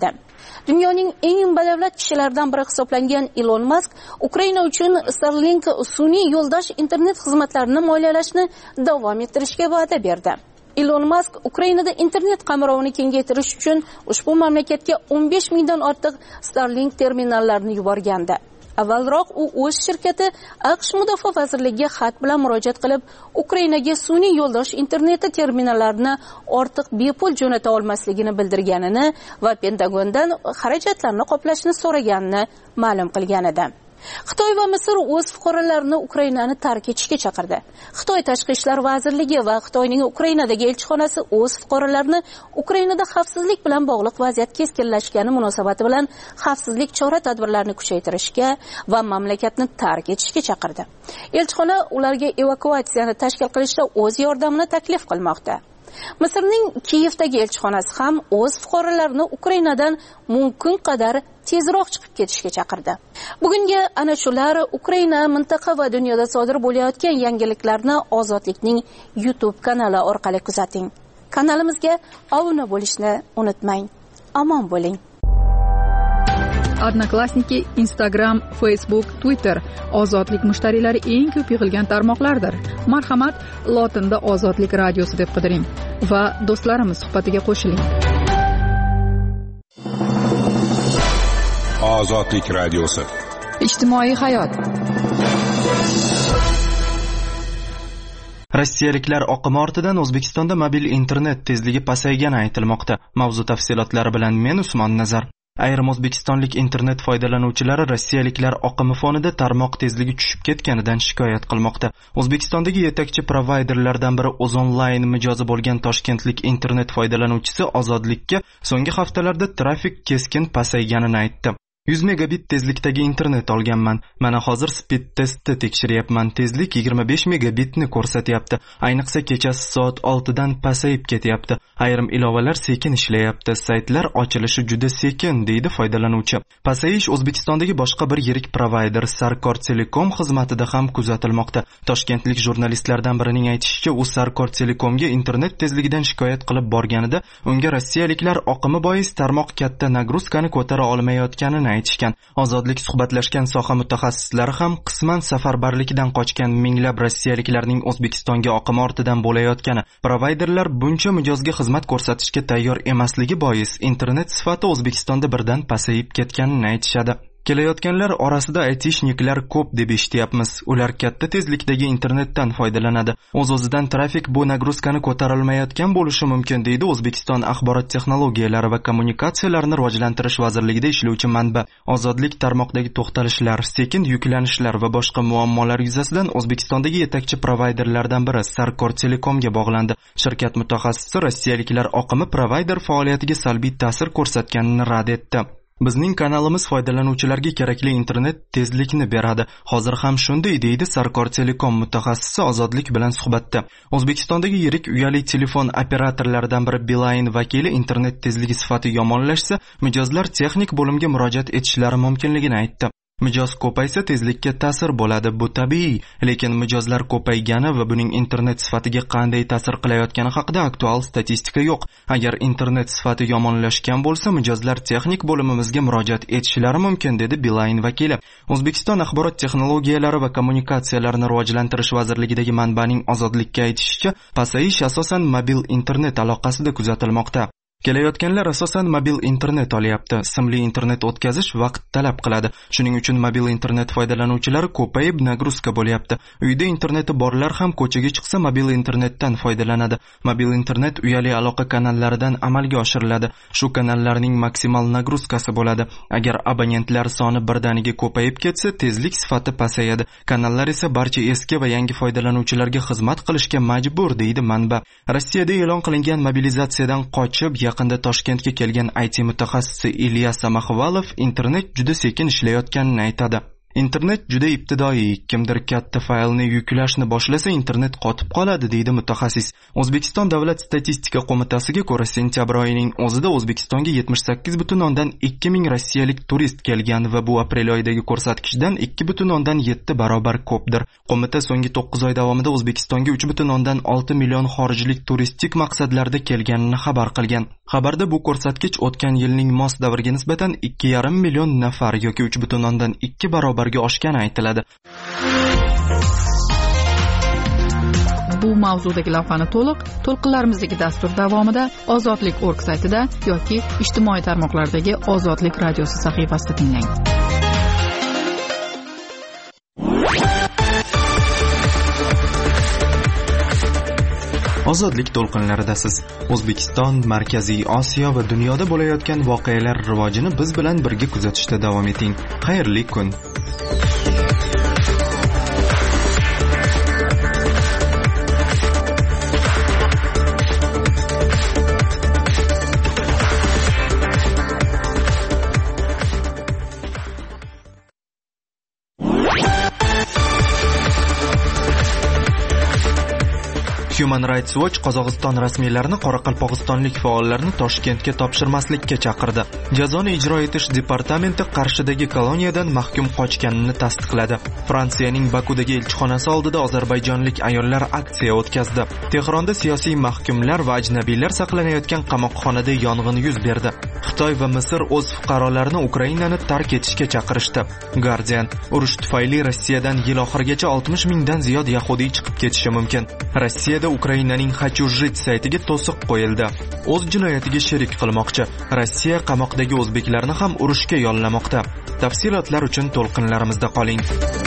Dunyoning eng badavlat kishilaridan biri hisoblangan Elon Musk Ukraina uchun Starlink sun'iy yo'ldosh internet xizmatlarini moliyalashni davom ettirishga va'da berdi. Elon Musk Ukrainada internet qamrovini kengaytirish uchun ushbu mamlakatga 15 mingdan ortiq Starlink terminallarini yuborgandi. Avvalroq u o'z shirkati AQSh Mudofaa vazirligiga xat bilan murojaat qilib, Ukrainaga sun'iy yo'ldosh interneti terminallarini ortiq bepul jo'nata olmasligini bildirganini va Pentagondan xarajatlarni qoplashni so'raganini ma'lum qilgan edi. Xitoy va Misr o'z fuqarolarini Ukrainani tark etishga chaqirdi. Xitoy Tashqi ishlar vazirligi va Xitoyning Ukrainadagi elchixonasi o'z fuqarolarini Ukrainada xavfsizlik bilan bog'liq vaziyat keskinlashgani munosabati bilan xavfsizlik chora-tadbirlarini kuchaytirishga va mamlakatni tark etishga chaqirdi. Elchixona ularga evakuatsiyani tashkil qilishda o'z yordamini taklif qilmoqda. Misrning Kiyevdagi elchixonasi ham o'z fuqarolarini Ukrainadan mumkin qadar tezroq chiqib ketishga chaqirdi. Bugunga ana shular Ukraina, mintaqa va dunyoda sodir bo'layotgan yangiliklarni Ozodlikning YouTube kanali orqali kuzating. Kanalimizga obuna bo'lishni unutmang. Omon bo'ling. Odnoklassniki, Instagram, Facebook, Twitter Ozodlik mushtariylari eng ko'p yig'ilgan tarmoqlardir. Marhamat, lotinda Ozodlik radiosi deb qidiring va do'stlarimiz suhbatiga qo'shiling. Ozodlik radiosi. Ijtimoiy hayot. Rossiyaliklar oqimi ortidan O'zbekistonda mobil internet tezligi pasaygani aytilmoqda. Mavzu tafsilotlari bilan men Usmon Nazar. Ayrim o'zbekistonlik internet foydalanuvchilari rossiyaliklar oqimi fonida tarmoq tezligi tushib ketganidan shikoyat qilmoqda. O'zbekistondagi yetakchi provayderlardan biri O'zonline mijozi bo'lgan toshkentlik internet foydalanuvchisi Ozodlikka so'nggi haftalarda trafik keskin pasayganini aytdi. 100 megabit tezlikdagi internet olganman. Mana hozir speed testni tekshiryapman. Tezlik 25 megabitni ko'rsatyapti. Ayniqsa kechasi soat 6 dan pasayib ketyapti. Ayrim ilovalar sekin ishlayapti. Saytlar ochilishi juda sekin, deydi foydalanuvchi. Pasayish O'zbekistondagi boshqa bir yirik provayder Sarkor Telekom xizmatida ham kuzatilmoqda. Toshkentlik jurnalistlardan birining aytishicha, u Sarkor Telekomga internet tezligidan shikoyat qilib borganida, unga rossiyaliklar oqimi bois tarmoq katta nagruzkani ko'tara olmayotganini aytishgan. Ozodlik suhbatlashgan soha mutaxassislari ham qisman safarbarlikdan qochgan minglab rossiyaliklarning O'zbekistonga oqimi ortidan bo'layotgani, provayderlar buncha mijozga xizmat ko'rsatishga tayyor emasligi bois internet sifati O'zbekistonda birdan pasayib ketganini aytishadi. Kelayotganlar orasida aytishniklar ko'p deb eshityapmiz. Ular katta tezlikdagi internetdan foydalanadi. O'z-o'zidan trafik bu nagruzkani ko'tarilmayotgan bo'lishi mumkin, deydi O'zbekiston axborot texnologiyalari va kommunikatsiyalarini rivojlantirish vazirligida ishlovchi manba. Ozodlik tarmoqdagi to'xtalishlar, sekin yuklanishlar va boshqa muammolar yuzasidan O'zbekistondagi yetakchi provayderlardan biri Sarkor Telekomga bog'landi. Shirkat mutaxassisi rossiyaliklar oqimi provayder faoliyatiga salbiy ta'sir ko'rsatganini rad etdi. Bizning kanalimiz foydalanuvchilarga kerakli internet tezlikni beradi. Hozir ham shunday, deydi Sarkor Telekom mutaxassisi Ozodlik bilan suhbatda. O'zbekistondagi yirik uyali telefon operatorlaridan biri Beeline vakili internet tezligi sifati yomonlashsa, mijozlar texnik bo'limga murojaat etishlari mumkinligini aytdi. Mijoz ko'paysa tezlikka ta'sir bo'ladi, bu tabiiy, lekin mijozlar ko'paygani va buning internet sifatiga qanday ta'sir qilayotgani haqida aktual statistika yo'q. Agar internet sifati yomonlashgan bo'lsa, mijozlar texnik bo'limimizga murojaat etishlari mumkin, dedi Beeline vakili. O'zbekiston axborot texnologiyalari va kommunikatsiyalarini rivojlantirish vazirligidagi manbaning Ozodlikka aytishicha, pasayish asosan mobil internet aloqasida kuzatilmoqda. Kelayotganlar asosan mobil internet olyapti. Simli internet o'tkazish vaqt talab qiladi. Shuning uchun mobil internet foydalanuvchilari ko'payib nagruzka bo'lyapti. Uyda interneti borlar ham ko'chaga chiqsa mobil internetdan foydalanadi. Mobil internet uyali aloqa kanallaridan amalga oshiriladi. Shu kanallarning maksimal nagruzkasi bo'ladi. Agar abonentlar soni birdaniga ko'payib ketsa, tezlik sifati pasayadi. Kanallar esa barcha eski va yangi foydalanuvchilarga xizmat qilishga majbur, deydi manba. Rossiyada e'lon qilingan mobilizatsiyadan qochib yaqinda Toshkentga kelgan IT mutaxassisi Ilyas Samaxvalov internet juda sekin ishlayotganini aytadi. Internet juda ibtidoiy, kimdir katta faylni yuklashni boshlasa internet qotib qoladi, deydi mutaxassis. O'zbekiston Davlat statistika qo'mitasiga ko'ra, sentyabr oyining o'zida O'zbekistonga 78,2 ming rossiyalik turist kelgan va bu aprel oyidagi ko'rsatkichdan 2,7 barobar ko'pdir. Qo'mita so'nggi 9 oy davomida O'zbekistonga 3,6 million xorijlik turistik maqsadlarda kelganini xabar qilgan. Xabarda bu ko'rsatkich o'tgan yilning mos davriga nisbatan 2,5 million nafar yoki 3,2 barobarga oshgani aytiladi. Bu mavzudagi lavhani to'lqinlarimizdagi dastur davomida ozodlik.org saytida yoki ijtimoiy tarmoqlardagi Ozodlik radiosi sahifasida tinglang. Ozodlik to'lqinlaridasiz. O'zbekiston, Markaziy Osiyo va dunyoda bo'layotgan voqealar rivojini biz bilan birga kuzatishda davom eting. Xayrli kun. Human Rights Watch Qozog'iston rasmiylarini qoraqalpog'istonlik faollarni Toshkentga topshirmaslikka chaqirdi. Jazoni ijro etish departamenti Qarshidagi koloniyadan mahkum qochganini tasdiqladi. Fransiyaning Bakudagi elchixonasi oldida ozarbayjonlik ayollar aksiya o'tkazdi. Tehronda siyosiy mahkumlar va ajnabiylar saqlanayotgan qamoqxonada yong'in yuz berdi. Xitoy va Misr o'z fuqarolarini Ukrainani tark etishga chaqirishdi. Guardian: urush tufayli Rossiyadan yil oxirigacha 60 mingdan ziyod yahudiy chiqib ketishi mumkin. Rossiyada Ukrainaning Xachujit saytiga to'siq qo'yildi. O'z jinoyatiga sherik qilmoqchi. Rossiya qamoqdagi o'zbeklarni ham urushga yollamoqda. Tafsilotlar uchun to'lqinlarimizda qoling.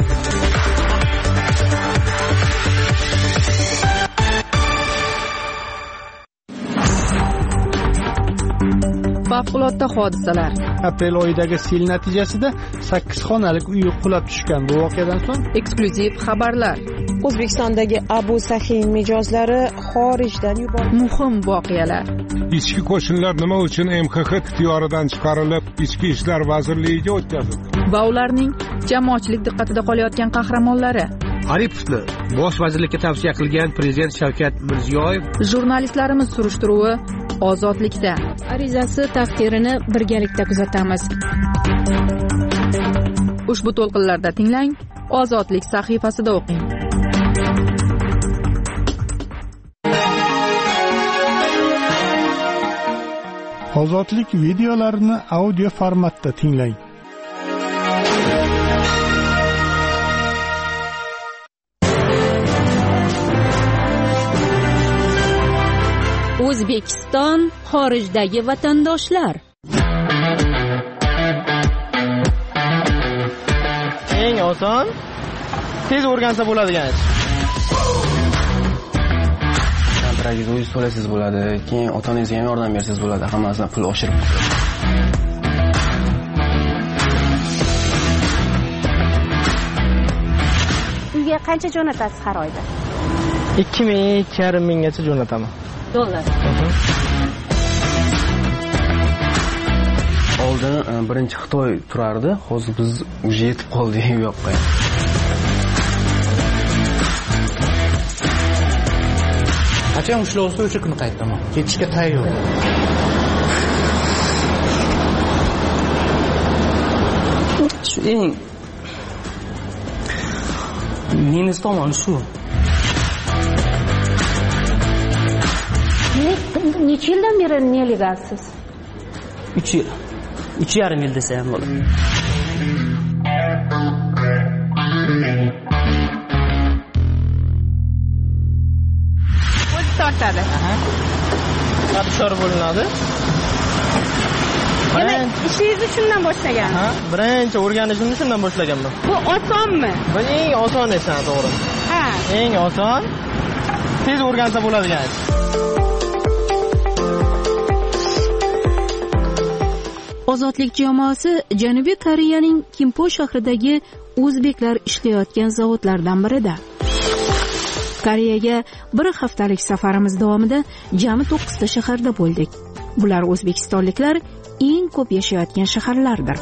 Favqulodda hodisalar. Aprel oyidagi sel natijasida 8 xonalik uy qulab tushgan. Bu voqeadan so'ng eksklyuziv xabarlar. O'zbekistondagi Abu Sahiy mijozlari xorijdan yuborildi. Muhim voqealar. Ichki qo'shinlar nima uchun MXX ixtiyoridan chiqarilib, Ichki ishlar vazirligiga o'tkazildi? Va ularning jamoatchilik diqqatida qolayotgan qahramonlari. Aripovni bosh vazirlikka tavsiya qilgan prezident Shavkat Mirziyoyev. Jurnalistlarimiz surishtiruvi Ozodlikda. Arizasi taqdirini birgalikda kuzatamiz. Ushbu to'lqinlarda tinglang, Ozodlik sahifasida o'qing. Ozodlik videolarini audio formatda tinglang. O'zbekiston xorijdagi vatandoshlar. Eng oson, tez o'rgansa bo'ladigan ish. Kontragingizga o'zingiz to'laysiz bo'ladi, keyin ota-onangizga ham yordam bersangiz bo'ladi, hammasidan pul oshirib. Uyga qancha jo'natasiz har oyda? 2,5 minggacha jo'nataman. Dollar. Oldin birinchi Xitoy turardi, hozir biz уже yetib qoldik u yoqqa. Qachon ushlovsa o'sha kuni qaytaman. Ketishga tayyor. Shu eng minus tomoni shu. Necha yildan beri nelegalsiz? 3 yil. 3,5 yil desa ham bo'ladi. O'zi tortadi. Qattiqroq bo'linadi. Ishingizni shundan boshlagan. Birinchi o'rganishimni shundan boshlaganman. Bu osonmi? Bu eng oson esan, to'g'ri. Ha. Eng oson. Tez o'rgansa bo'ladigan ish. Ozodlik jamoasi Janubiy Koreyaning Kimpo shahridagi o'zbeklar ishlayotgan zavodlardan birida. Koreyaga bir haftalik safarimiz davomida jami 9 ta shaharda bo'ldik. Bular o'zbekistonliklar eng ko'p yashayotgan shaharlardir.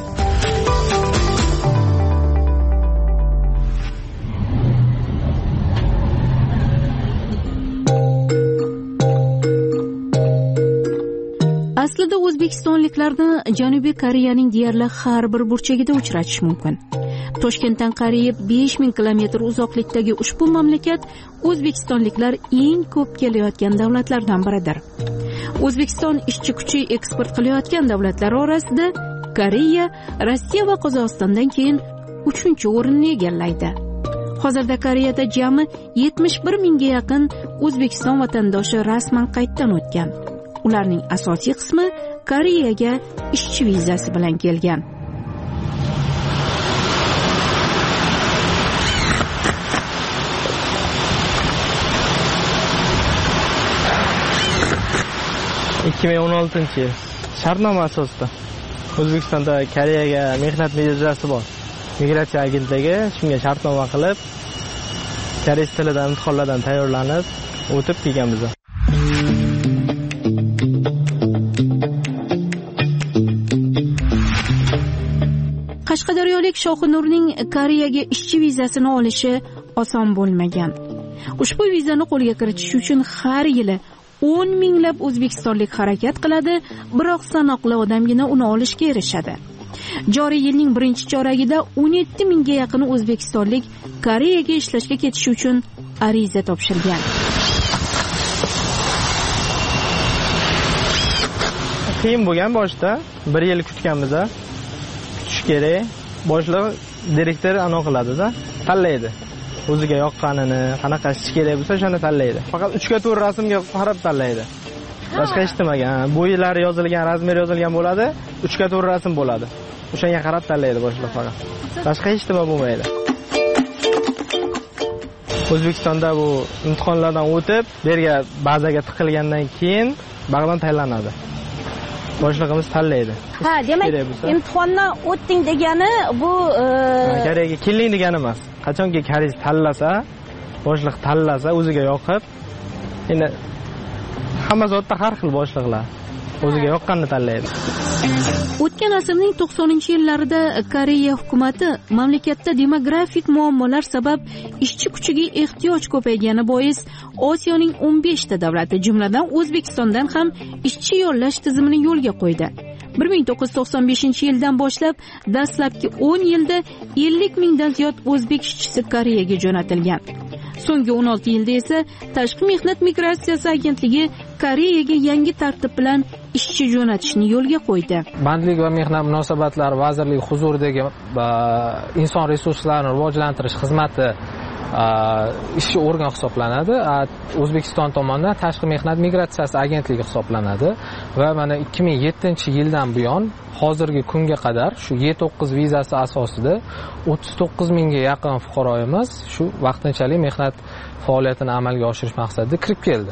Aslida o'zbekistonliklarni Janubiy Koreyaning deyarli har bir burchagida uchratish mumkin. Toshkentdan qariyb 5000 kilometr uzoqlikdagi ushbu mamlakat o'zbekistonliklar eng ko'p kelayotgan davlatlardan biridir. O'zbekiston ishchi kuchi eksport qilayotgan davlatlar orasida Koreya, Rossiya va Qozog'istondan keyin 3-o'rinni egallaydi. Hozirda Koreyada jami 71 mingga yaqin O'zbekiston vatandoshi rasman qayddan o'tgan. Ularning asosiy qismi Koreyaga ishchi vizasi bilan kelgan. ...2016 shartnoma asosida O'zbekistonda Koreyaga mehnat vizasi bor. Migratsiya agentligi shunga shartnoma qilib, koreys tilidan imtihonlardan tayyorlanib, o'tib kelganmiz. Qashqadaryolik Shoxinurning Koreyaga ishchi vizasini olishi oson bo'lmagan. Ushbu vizani qo'lga kiritish uchun har yili 10 minglab o'zbekistonlik harakat qiladi, biroq sanoqli odamgina uni olishga erishadi. Joriy yilning birinchi choragida 17 mingga yaqin o'zbekistonlik Koreyaga ishlashga ketish uchun ariza topshirgan. Qiyin bo'lgan boshda, 1 yil kutganmiz. Kutish kerak. Boshliq direktor aniq qiladi-da, tanlaydi. O'ziga yoqqanini, qanaqa ish kerak bo'lsa, shuni tanlaydi. Faqat 3-4 rasmga qarab tanlaydi. Boshqa eshitmagan. Bo'ylari yozilgan, razmer yozilgan bo'ladi, 3-4 rasm bo'ladi. O'shanga qarab tanlaydi boshliq faqat. Boshqa hech nima bo'lmaydi. O'zbekistonda bu imtihonlardan o'tib, yerga bazaga tiqilgandan keyin bag'dan tayyorlanadi. Boshlig'imiz tanlaydi. Ha, demak, imtihondan o'tding degani bu Koreyaga keling degani emas. Qachonki koreys tanlasa, boshliq tanlasa, o'ziga yoqib, endi hamma zotda har xil boshliqlar o'ziga yoqqanini tanlaydi. O'tgan asrning 90-yillarida Koreya hukumatı mamlakatda demografik muammolar sabab ishchi kuchiga ehtiyoj ko'paygani bois Osiyoning 15 ta davlati, jumladan O'zbekistondan ham ishchi yollash tizimini yo'lga qo'ydi. 1995-yildan boshlab dastlabki 10 yilda 50 mingdan ziyod o'zbek ishchisi Koreyaga jo'natilgan. So'nggi 16 yilda esa Tashqi mehnat migratsiyasi agentligi Koreyaga yangi tartib bilan ishchi jo'natishni yo'lga qo'ydi. Bandlik va mehnat munosabatlari vazirligi huzuridagi inson resurslarini rivojlantirish xizmati ishchi organ hisoblanadi. O'zbekiston tomonidan Tashqi mehnat migratsiyasi agentligi hisoblanadi va mana 2007-yildan buyon hozirgi kunga qadar shu Y9 vizasi asosida 39 mingga yaqin fuqaroyimiz shu vaqtinchalik mehnat faoliyatini amalga oshirish maqsadida kirib keldi.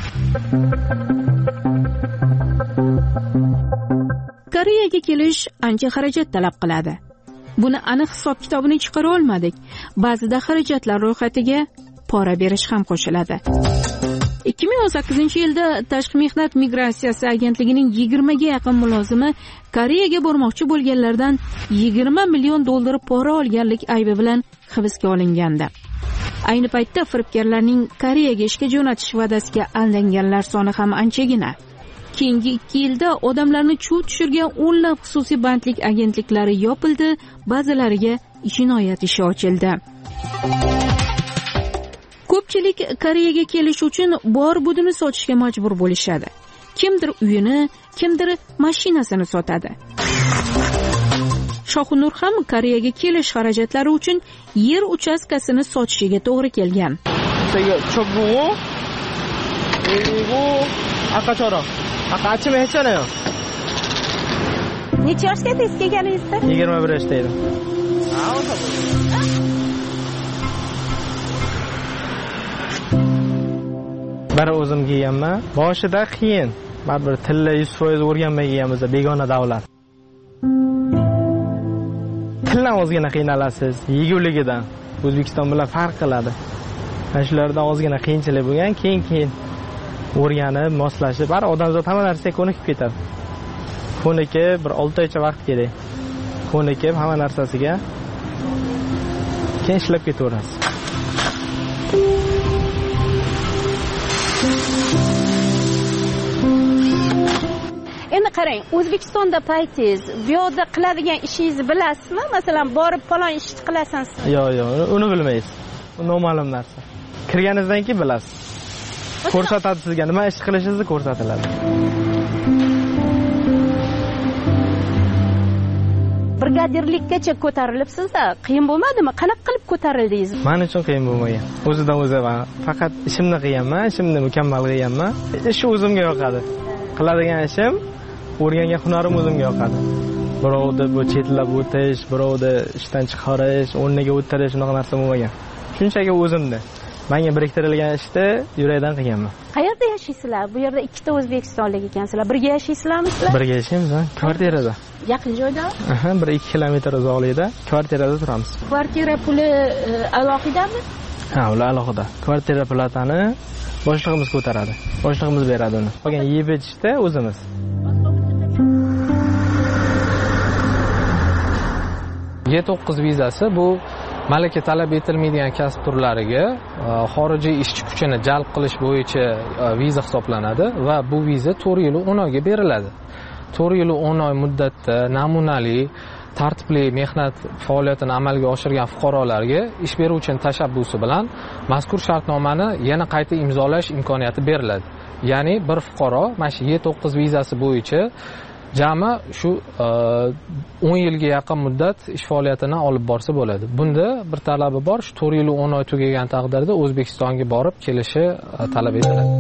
Koreyaga kelish ancha xarajat talab qiladi. Buni aniq hisob-kitobini chiqara olmadik. Ba'zida xarajatlar ro'yxatiga pora berish ham qo'shiladi. 2018-yilda Tashqi mehnat migratsiyasi agentligining 20 ga yaqin mulozimi Koreyaga bormoqchi bo'lganlardan 20 million dollar pora olganlik aybi bilan hibsga olingandi. Ayni paytda firibgarlarning Koreyaga ishga jo'natish va'dasiga aldanganlar soni ham anchagina. Keyingi 2 yilda odamlarni chuv tushirgan o'nlab xususiy bandlik agentliklari yopildi, ba'zilariga jinoyat ishi ochildi. Ko'pchilik Koreyaga kelish uchun bor budini sotishga majbur bo'lishadi. Kimdir uyini, kimdir mashinasini sotadi. Shoxinur ham Koreyaga kelish xarajatlari uchun yer uchastkasini sotishiga to'g'ri kelgan. Aqachim hechanayo. Necha yoshga tez kelganingizda? 21 yoshda edim. Bari o'zim kelganman. Boshida qiyin. Baribir tilni 100% o'rganmay kelganmiz, begona davlat. Tildan ozgina qiynalasiz, yeguligidan. O'zbekiston bilan farq qiladi. Mana shulardan ozgina qiyinchilik bo'lgan, keyin o'rganib, moslashib, bari odamzod hamma narsaga ko'nikib ketadi. Ko'nikib bir 6 oycha vaqt kerak. Ko'nikib hamma narsasiga keyin ishlab ketaverasiz. Endi qarang, O'zbekistonda paytingiz, bu yerda qiladigan ishingizni bilasizmi? Masalan, borib falon ishni qilasansiz. Yo'q, uni bilmaysiz. U noma'lum narsa. Kirganingizdan keyin bilasiz. ko'rsatadi sizga, nima ish qilishingizni ko'rsatiladi. Brigadirlikkacha ko'tarilibsiz-da, qiyin bo'lmadimi? Qanaqa qilib ko'tarildingiz? Men uchun qiyin bo'lmagan. O'zidan o'zi faqat ishimni qilganman, ishimni mukammal qilganman. Ish o'zimga yoqadi. Qiladigan ishim, o'rgangan hunarim o'zimga yoqadi. Birovni bu chetlab o'tish, birovni ishdan chiqarish, o'rniga o'tirish unaqa narsa bo'lmagan. Shunchaki o'zimda. Menga biriktirilgan ishni yurakdan qilganman. Qayerda yashaysizlar? Bu yerda ikkita o'zbekistonlik ekansizlar. Birga yashaysizlarmi sizlar? Birga yashaymiz, kvartirada. Yaqin joyda? 1-2 kilometr uzoqlikda kvartirada turamiz. Kvartira puli alohidami? Ha, ular alohida. Kvartira platani boshlig'imiz ko'taradi. Boshlig'imiz beradi uni. Qolgan yeb-ichishda o'zimiz. Y9 vizasi bu malaka talab etilmaydigan kasb turlariga xorijiy ishchi kuchini jalb qilish bo'yicha viza hisoblanadi va bu viza 4 yil 10 oyga beriladi. 4 yil 10 oy muddatda namunali, tartibli mehnat faoliyatini amalga oshirgan fuqarolarga ish beruvchining tashabbusi bilan mazkur shartnomani yana qayta imzolash imkoniyati beriladi. Ya'ni bir fuqaro mana shu Y9 vizasi bo'yicha jami shu 10 yilga yaqin muddat ish faoliyatini olib borsa bo'ladi. Bunda bir talabi bor, shu 4 yil 10 oy tugagan taqdirda O'zbekistonga borib kelishi talab etiladi.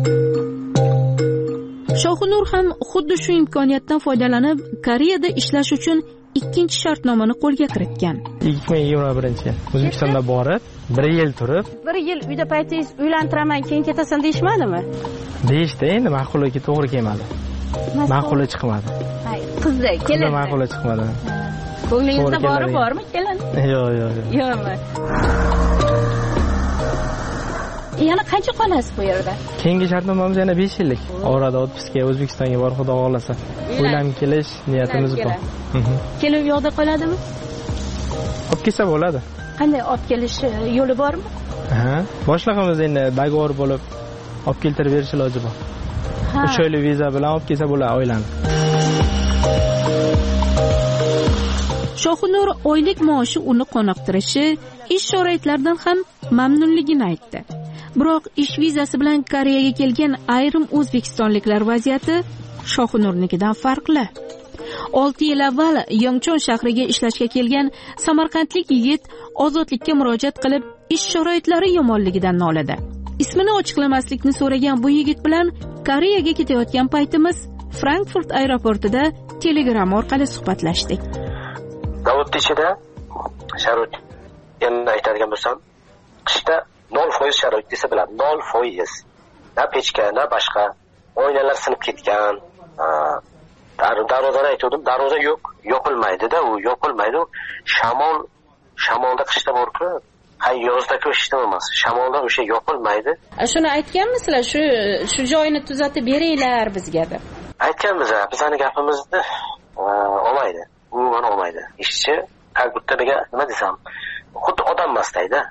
Shohunur ham xuddi shu imkoniyatdan foydalanib, Koreyada ishlash uchun ikkinchi shartnomani qo'lga kiritgan. 2021 O'zbekistonda borib, 1 yil turib, 1 yil uyda paytingiz uylantiraman, keyin ketasan deyishmadimi? Deyishdi, endi ma'qulligi to'g'ri kelmadi. Ma'quli chiqmadi. Qizda kelin. Ma'quli chiqmadi. Ko'nglingizda bormi kelin? Yo'q. Yo'qmi? Yana qancha qolasiz bu yerda? Keyingi shartnomamiz yana 5 yillik. Orada otpuskga O'zbekistonga borib Xudo xolasa. Uylanib kelish niyatimiz bor. Kelib yo'qda qoladimi? Olib kelsa bo'ladi. Qanday olib kelish yo'li bormi? Ha, boshlig'imiz endi bagovor bo'lib olib keltirib berish iloji bor. 3 oylik viza bilan olib kelsa bo'ladi oilani. Shohunur oylik maoshi uni qoniqtirishi, ish sharoitlaridan ham mamnunligini aytdi. Biroq ish vizasi bilan Koreyaga kelgan ayrim o'zbekistonliklar vaziyati Shohunurnikidan farqli. 6 yil avval Yongchon shahriga ishlashga kelgan samarqandlik yigit ozodlikka murojaat qilib, ish sharoitlari yomonligidan noladi. Ismini ochiqlamaslikni so'ragan bu yigit bilan Koreyaga ketayotgan paytimiz Frankfurt aeroportida Telegram orqali suhbatlashdik. Zavod ichida sharoit yana aytadigan bo'lsam, qishda 0% sharoit desa biladi, 0%. Na pechka, na boshqa. Oynalar sinib ketgan. Darvozani aytdim, darvoza yo'q, yopilmaydi-da, u yopilmaydi. Shamolda qishda bor-ku, yozda-ku ishda emas. Shamolda o'sha yopilmaydi. Shuni aytganmisizlar, shu joyini tuzatib beringlar bizga deb. Aytganmiz, bizning gapimizni olmaydi. U mana olmaydi. Ishchi как будто nima desam, xuddi odam emasdayda.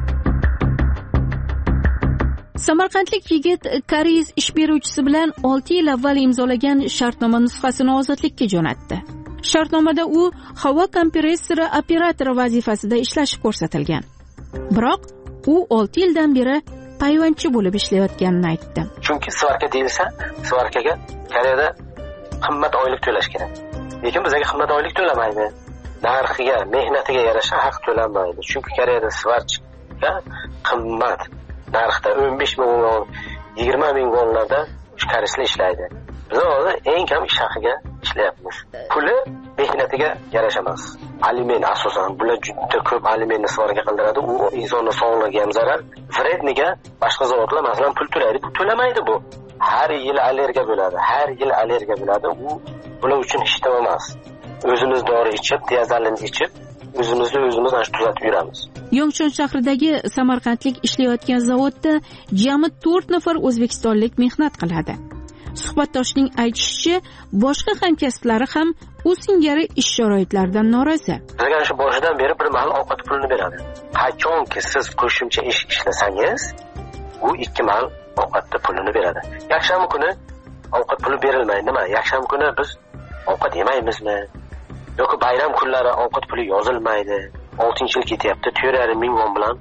Samarqandlik yigit koreys ish beruvchisi bilan 6 yil avval imzolagan shartnoma nusxasini ozodlikka jo'natdi. Shartnomada u havo kompressori operatori vazifasida ishlashi ko'rsatilgan. Biroq u 6 yildan beri payvandchi bo'lib ishlayotganini aytdi. Chunki svarka deyilsa, svarkaga Koreyada qimmat oylik to'lash kerak. Lekin bizga qimmat oylik to'lamaydi. Narxiga, mehnatiga yarasha haq to'lanmaydi. Chunki Koreyada svarchga qimmat narxda 15 ming won, 20 ming wonlarda koreyslar ishlaydi. Biz hozir eng kam ish haqiga ishlayapmiz. Puli mehnatiga yarasha emas. Aliment asosan bular juda ko'p alimentni svarga qildiradi. U insonning sog'lig'iga ham zarar. Vredniga boshqa zavodlar masalan pul to'laydi. Bu to'lamaydi bu. Har yil allergiya bo'ladi. U bular uchun hech nima emas. O'zimiz dori ichib, diazalin ichib, o'zimizni tuzatib yuramiz. Yongchon shahridagi samarqandlik ishlayotgan zavodda jami 4 nafar o'zbekistonlik mehnat qiladi. Suhbatdoshning aytishicha, boshqa hamkasblari ham u singari ish sharoitlaridan norozi. Bizga shu boshidan beri bir mahal ovqat pulini beradi. Qachonki siz qo'shimcha ish ishlasangiz, u 2 mahal ovqatda pulini beradi. Yakshanba kuni ovqat puli berilmaydi. Nima? Yakshanba kuni biz ovqat yemaymizmi? Yoki bayram kunlari ovqat puli yozilmaydi. 6-yil ketyapti, 4,5 ming won bilan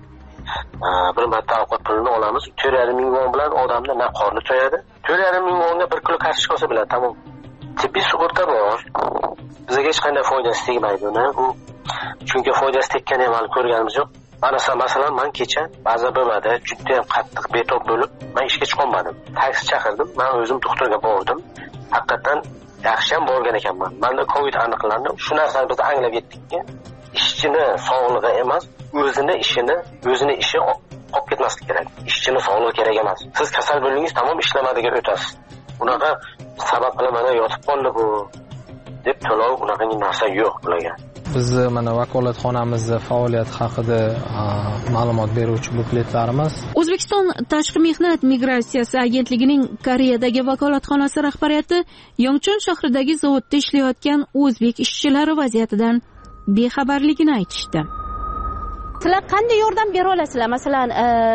bir marta ovqat pulini olamiz. 4,5 ming won bilan odamni na qorni to'yadi. 4,5 ming wonga 1 kilo kartoshka olsa bo'ladi, tamom. Tibbiy sug'urta bor. Bizga hech qanday foydasi tegmaydi uni. Bu chunki foydasi tekkani ham hali ko'rganimiz yo'q. Masalan, men kecha ba'zi bo'lmadi, juda ham qattiq betob bo'lib, men ishga chiqolmadim. Taksi chaqirdim, men o'zim doktorga bordim. Haqiqatan yaxshi ham borgan ekanman. Menda COVID aniqlandi. Shu narsani biz anglab yetdikki, ishchini sog'lig'i emas, o'zini ishi olib ketmaslik kerak. Ishchini sog'lig'i kerak emas. Siz kasal bo'ldingiz, tamom ishlamadiga o'tasiz. Unaqa sabab bilan mana yotib qoldi bu deb to'lov, unaqa narsa yo'q bularga. Biz mana vakolatxonamizning faoliyati haqida ma'lumot beruvchi bukletlarimiz. O'zbekiston Tashqi mehnat migratsiyasi agentligining Koreyadagi vakolatxonasi rahbariyati Yongchon shahridagi zavodda ishlayotgan o'zbek ishchilari vaziyatidan bexabarligini aytishdi. Sizlar qanday yordam bera olasizlar? Masalan,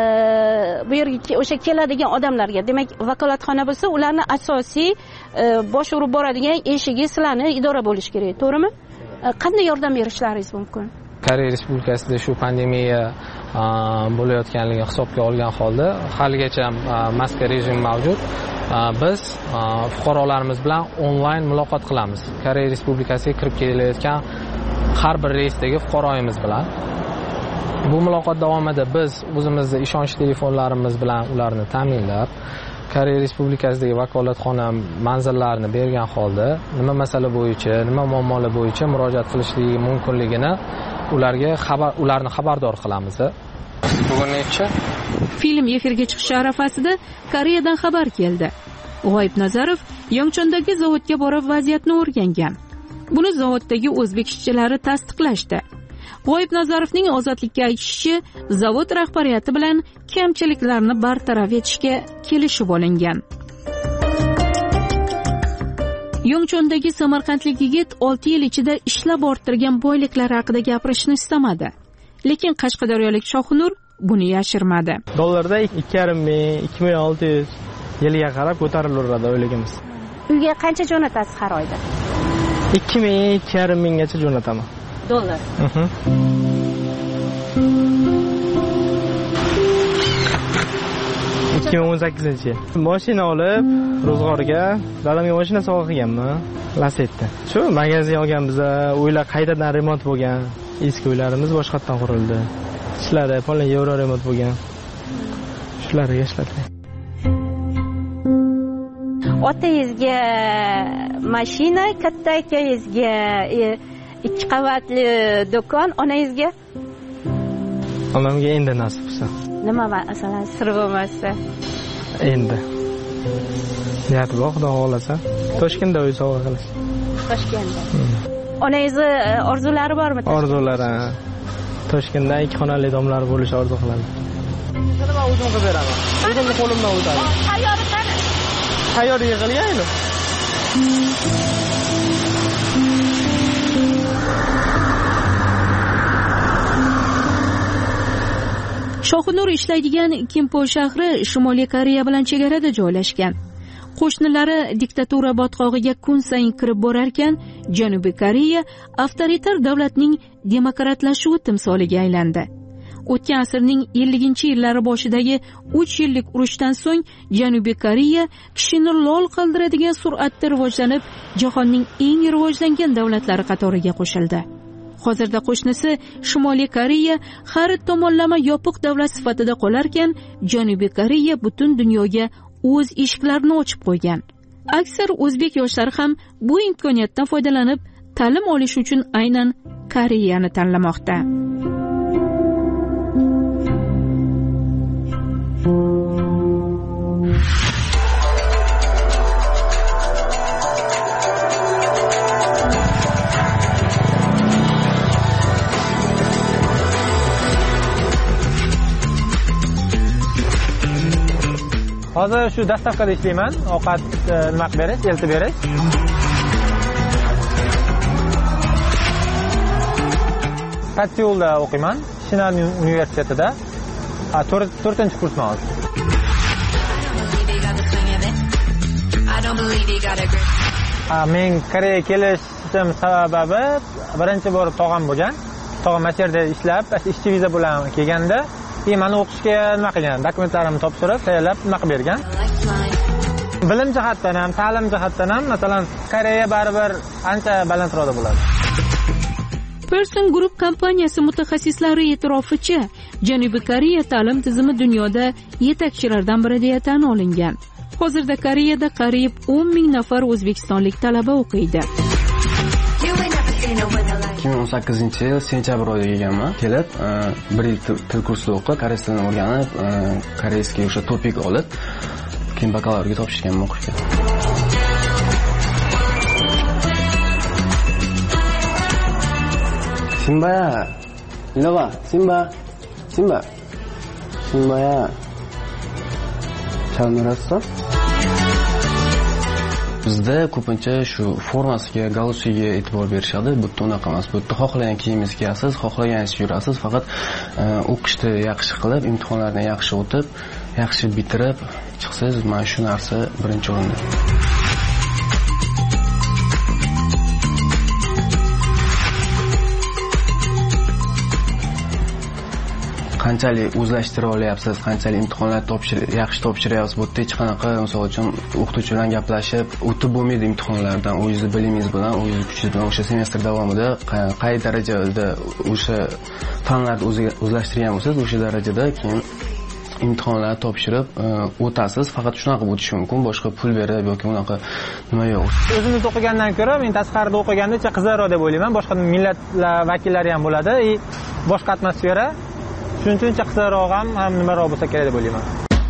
bu yerga o'sha keladigan odamlarga, demak, vakolatxona bo'lsa, ularning asosiy bosh urib boradigan eshigi sizlarni idora bo'lish kerak, to'g'rimi? Qanday yordam berishlaringiz mumkin? Koreya Respublikasida shu pandemiya bo'layotganligini hisobga olgan holda haligacha maska rejim mavjud. Biz fuqarolarimiz bilan onlayn muloqot qilamiz. Koreya Respublikasiga kirib kelayotgan har bir reysdagi fuqaroyimiz bilan. Bu muloqot davomida biz o'zimizning ishonch telefonlarimiz bilan ularni ta'minlab, Koreya Respublikasidagi vakolatxona manzillarini bergan holda nima masala bo'yicha, nima muammolar bo'yicha murojaat qilishligi mumkinligini ularni xabardor qilamiz. Bugun necha? Film efirga chiqishi arafasida Koreyadan xabar keldi. G'oibnazarov Yongchondagi zavodga borib vaziyatni o'rgangan. Buni zavoddagi o'zbek ishchilari tasdiqlashdi. G'oibnazarovning ozodlikka aytishicha, zavod rahbariyati bilan kamchiliklarni bartaraf etishga kelishib olingan. Yongchondagi samarqandlik yigit 6 yil ichida ishlab orttirgan boyliklari haqida gapirishni istamadi. Lekin qashqadaryolik Shohnur buni yashirmadi. Dollarda 2,5 ming, 2600 yilga qarab ko'tarilaveradi o'yligimiz. Uyga qancha jo'natasiz har oyda? 2 ming, 2,5 minggacha jo'nataman. Dollar. 2018-yil. Mashina olib, ro'zg'orga dadamga mashina sovg'a qilganman, Lacetti. Shu magazin olganmiz, uylar qaytadan remont bo'lgan, eski uylarimiz boshqatdan qurildi. Ishlari polin yevro remont bo'lgan. Shularga ishladik. Otangizga mashina, katta akangizga 2 qavatli do'kon, onangizga? Onamga endi nasib bo'lsa. Nima masalan sir bo'lmasa? Endi. Niyati bor, xudo xolasa. Toshkentda uy sovg'a qilish. Toshkentda. Onangizni orzulari bormi? Orzulari. Toshkentda 2 xonali domlar bo'lish orzu qiladi. Shuni men o'zim qilib beraman. O'zimning qo'limdan o'tadi. Tayyori qani? Tayyor yig'ilgan. Shohnur ishlaydigan Kimpo shahri Shimoliy Koreya bilan chegarada joylashgan. Qo'shnilari diktatura botqog'iga kun sayin kirib borarkan, Janubiy Koreya avtoritar davlatning demokratlashuvi timsoliga aylandi. O'tgan asrning 50-yillari boshidagi 3 yillik urushdan so'ng Janubiy Koreya kishini lol qoldiradigan sur'atda rivojlanib, jahonning eng rivojlangan davlatlari qatoriga qo'shildi. Hozirda qo'shnisi Shimoliy Koreya har tomonlama yopiq davlat sifatida qolarkan, Janubiy Koreya butun dunyoga o'z eshiklarini ochib qo'ygan. Aksar o'zbek yoshlari ham bu imkoniyatdan foydalanib, ta'lim olish uchun aynan Koreyani tanlamoqda. Hozir shu dastavkada ishlayman. Ovqat nima qilib berish, eltib berish. Katyolda o'qiyman. Shinan universitetida. 4-kursman hozir. Men Koreyaga kelishim sababi birinchi bor tog'am bo'lgan. Tog'am masirda ishlab, ishchi viza bilan kelganda keyin meni o'qishga nima qilgan, dokumentlarimni topshirib, tayyorlab nima qilib bergan. Bilim jihatdan ham, ta'lim jihatdan ham, masalan, Koreya baribir ancha balandroqda bo'ladi. Person Group kompaniyasi mutaxassislari e'tiroficha, Janubiy Koreya ta'lim tizimi dunyoda yetakchilardan biri deya tan olingan. Hozirda Koreyada qariyb 10 ming nafar o'zbekistonlik talaba o'qiydi. 2018-yil sentyabr oyida kelganman. Kelib, bir yil til kursida o'qib, koreys tilini o'rganib, koreyskiy o'sha topik olib, keyin bakalavriga topshirganman o'qishga. Simbaya, ilova, Simba. Simbaya. Chalmirassan? Bizda ko'pincha shu formasiga, galstugiga e'tibor berishadi. Bu yerda unaqa emas. Bu yerda xohlagan kiyimingizni kiyasiz, xohlaganingizni yurasiz, faqat o'qishni yaxshi qilib, imtihonlarni yaxshi o'tib, yaxshi bitirib chiqsangiz, mana shu narsa birinchi o'rinda. Qanchalik o'zlashtira olyapsiz, qanchalik imtihonlar yaxshi topshiryapsiz, bu yerda hech qanaqa, misol uchun, o'qituvchi bilan gaplashib, o'tib bo'lmaydi imtihonlardan, o'zingiz bilimingiz bilan, o'zingiz kuchingiz bilan o'sha semestr davomida qay darajada o'sha fanlarni o'zlashtirgan bo'lsangiz, o'sha darajada keyin imtihonlarni topshirib o'tasiz. Faqat shunaqa o'tish mumkin, boshqa pul berib yoki unaqa nima yo'q. O'zimiz o'qigandan ko'ra, men tashqarida o'qiganda qizarroq deb o'ylayman. Boshqa millatlar vakillari ham bo'ladi, boshqa atmosfera. Shuning uchun qisqaroq ham nimaroq bo'lsa kerak deb o'ylayman.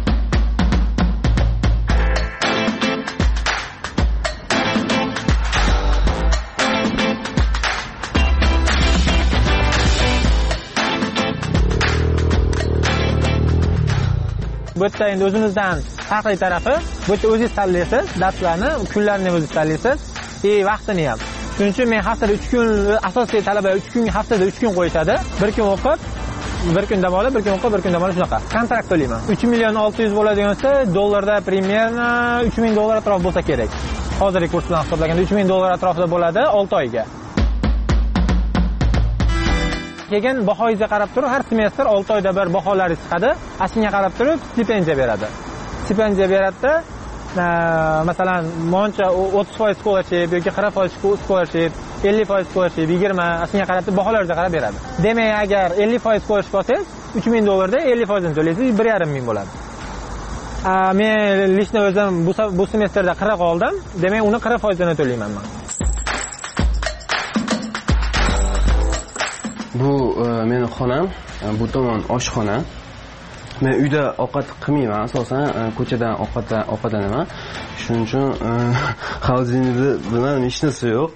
Bu yerda endi o'zimizdan farqli tarafi, bu yerda o'zingiz tanlaysiz, darslarni, kunlarni o'zingiz tanlaysiz, vaqtini ham. Shuning uchun men haftada 3 kun, asosiy talabalar 3 kun, haftada 3 kun qo'yishadi. Bir kun o'qib, bir kun dam olib, bir kun o'qib, bir kun dam olib shunaqa. Kontrakt to'layman. 3 million 600 bo'ladigan bo'lsa, dollarda примерно 3000 dollar atrof bo'lsa kerak. Hozirgi kurs bilan hisoblaganda 3000 dollar atrofida bo'ladi 6 oyga. Keyin bahoyingizga qarab turib, har semestr 6 oyda bir baholaringiz chiqadi. Ashunga qarab turib stipendiya beradi. Stipendiya beradi. Masalan, moncha 30% scholarship yoki 40% scholarship, 50% scholarship, 20, ashunga qarab baholaringizga qarab beradi. Demak, agar 50% scholarship olsangiz, 3000 dollarda 50% ni to'laysiz, 1,5 ming bo'ladi. Men lishni o'zim bu semestrda 40 oldim. Demak, uni 40% ni to'layman men. Bu meni xonam, bu tomon oshxona. Men uyda ovqat qilmayman, asosan ko'chadan ovqatlanaman. Shuning uchun xolodilnikda bilan hech narsa yo'q.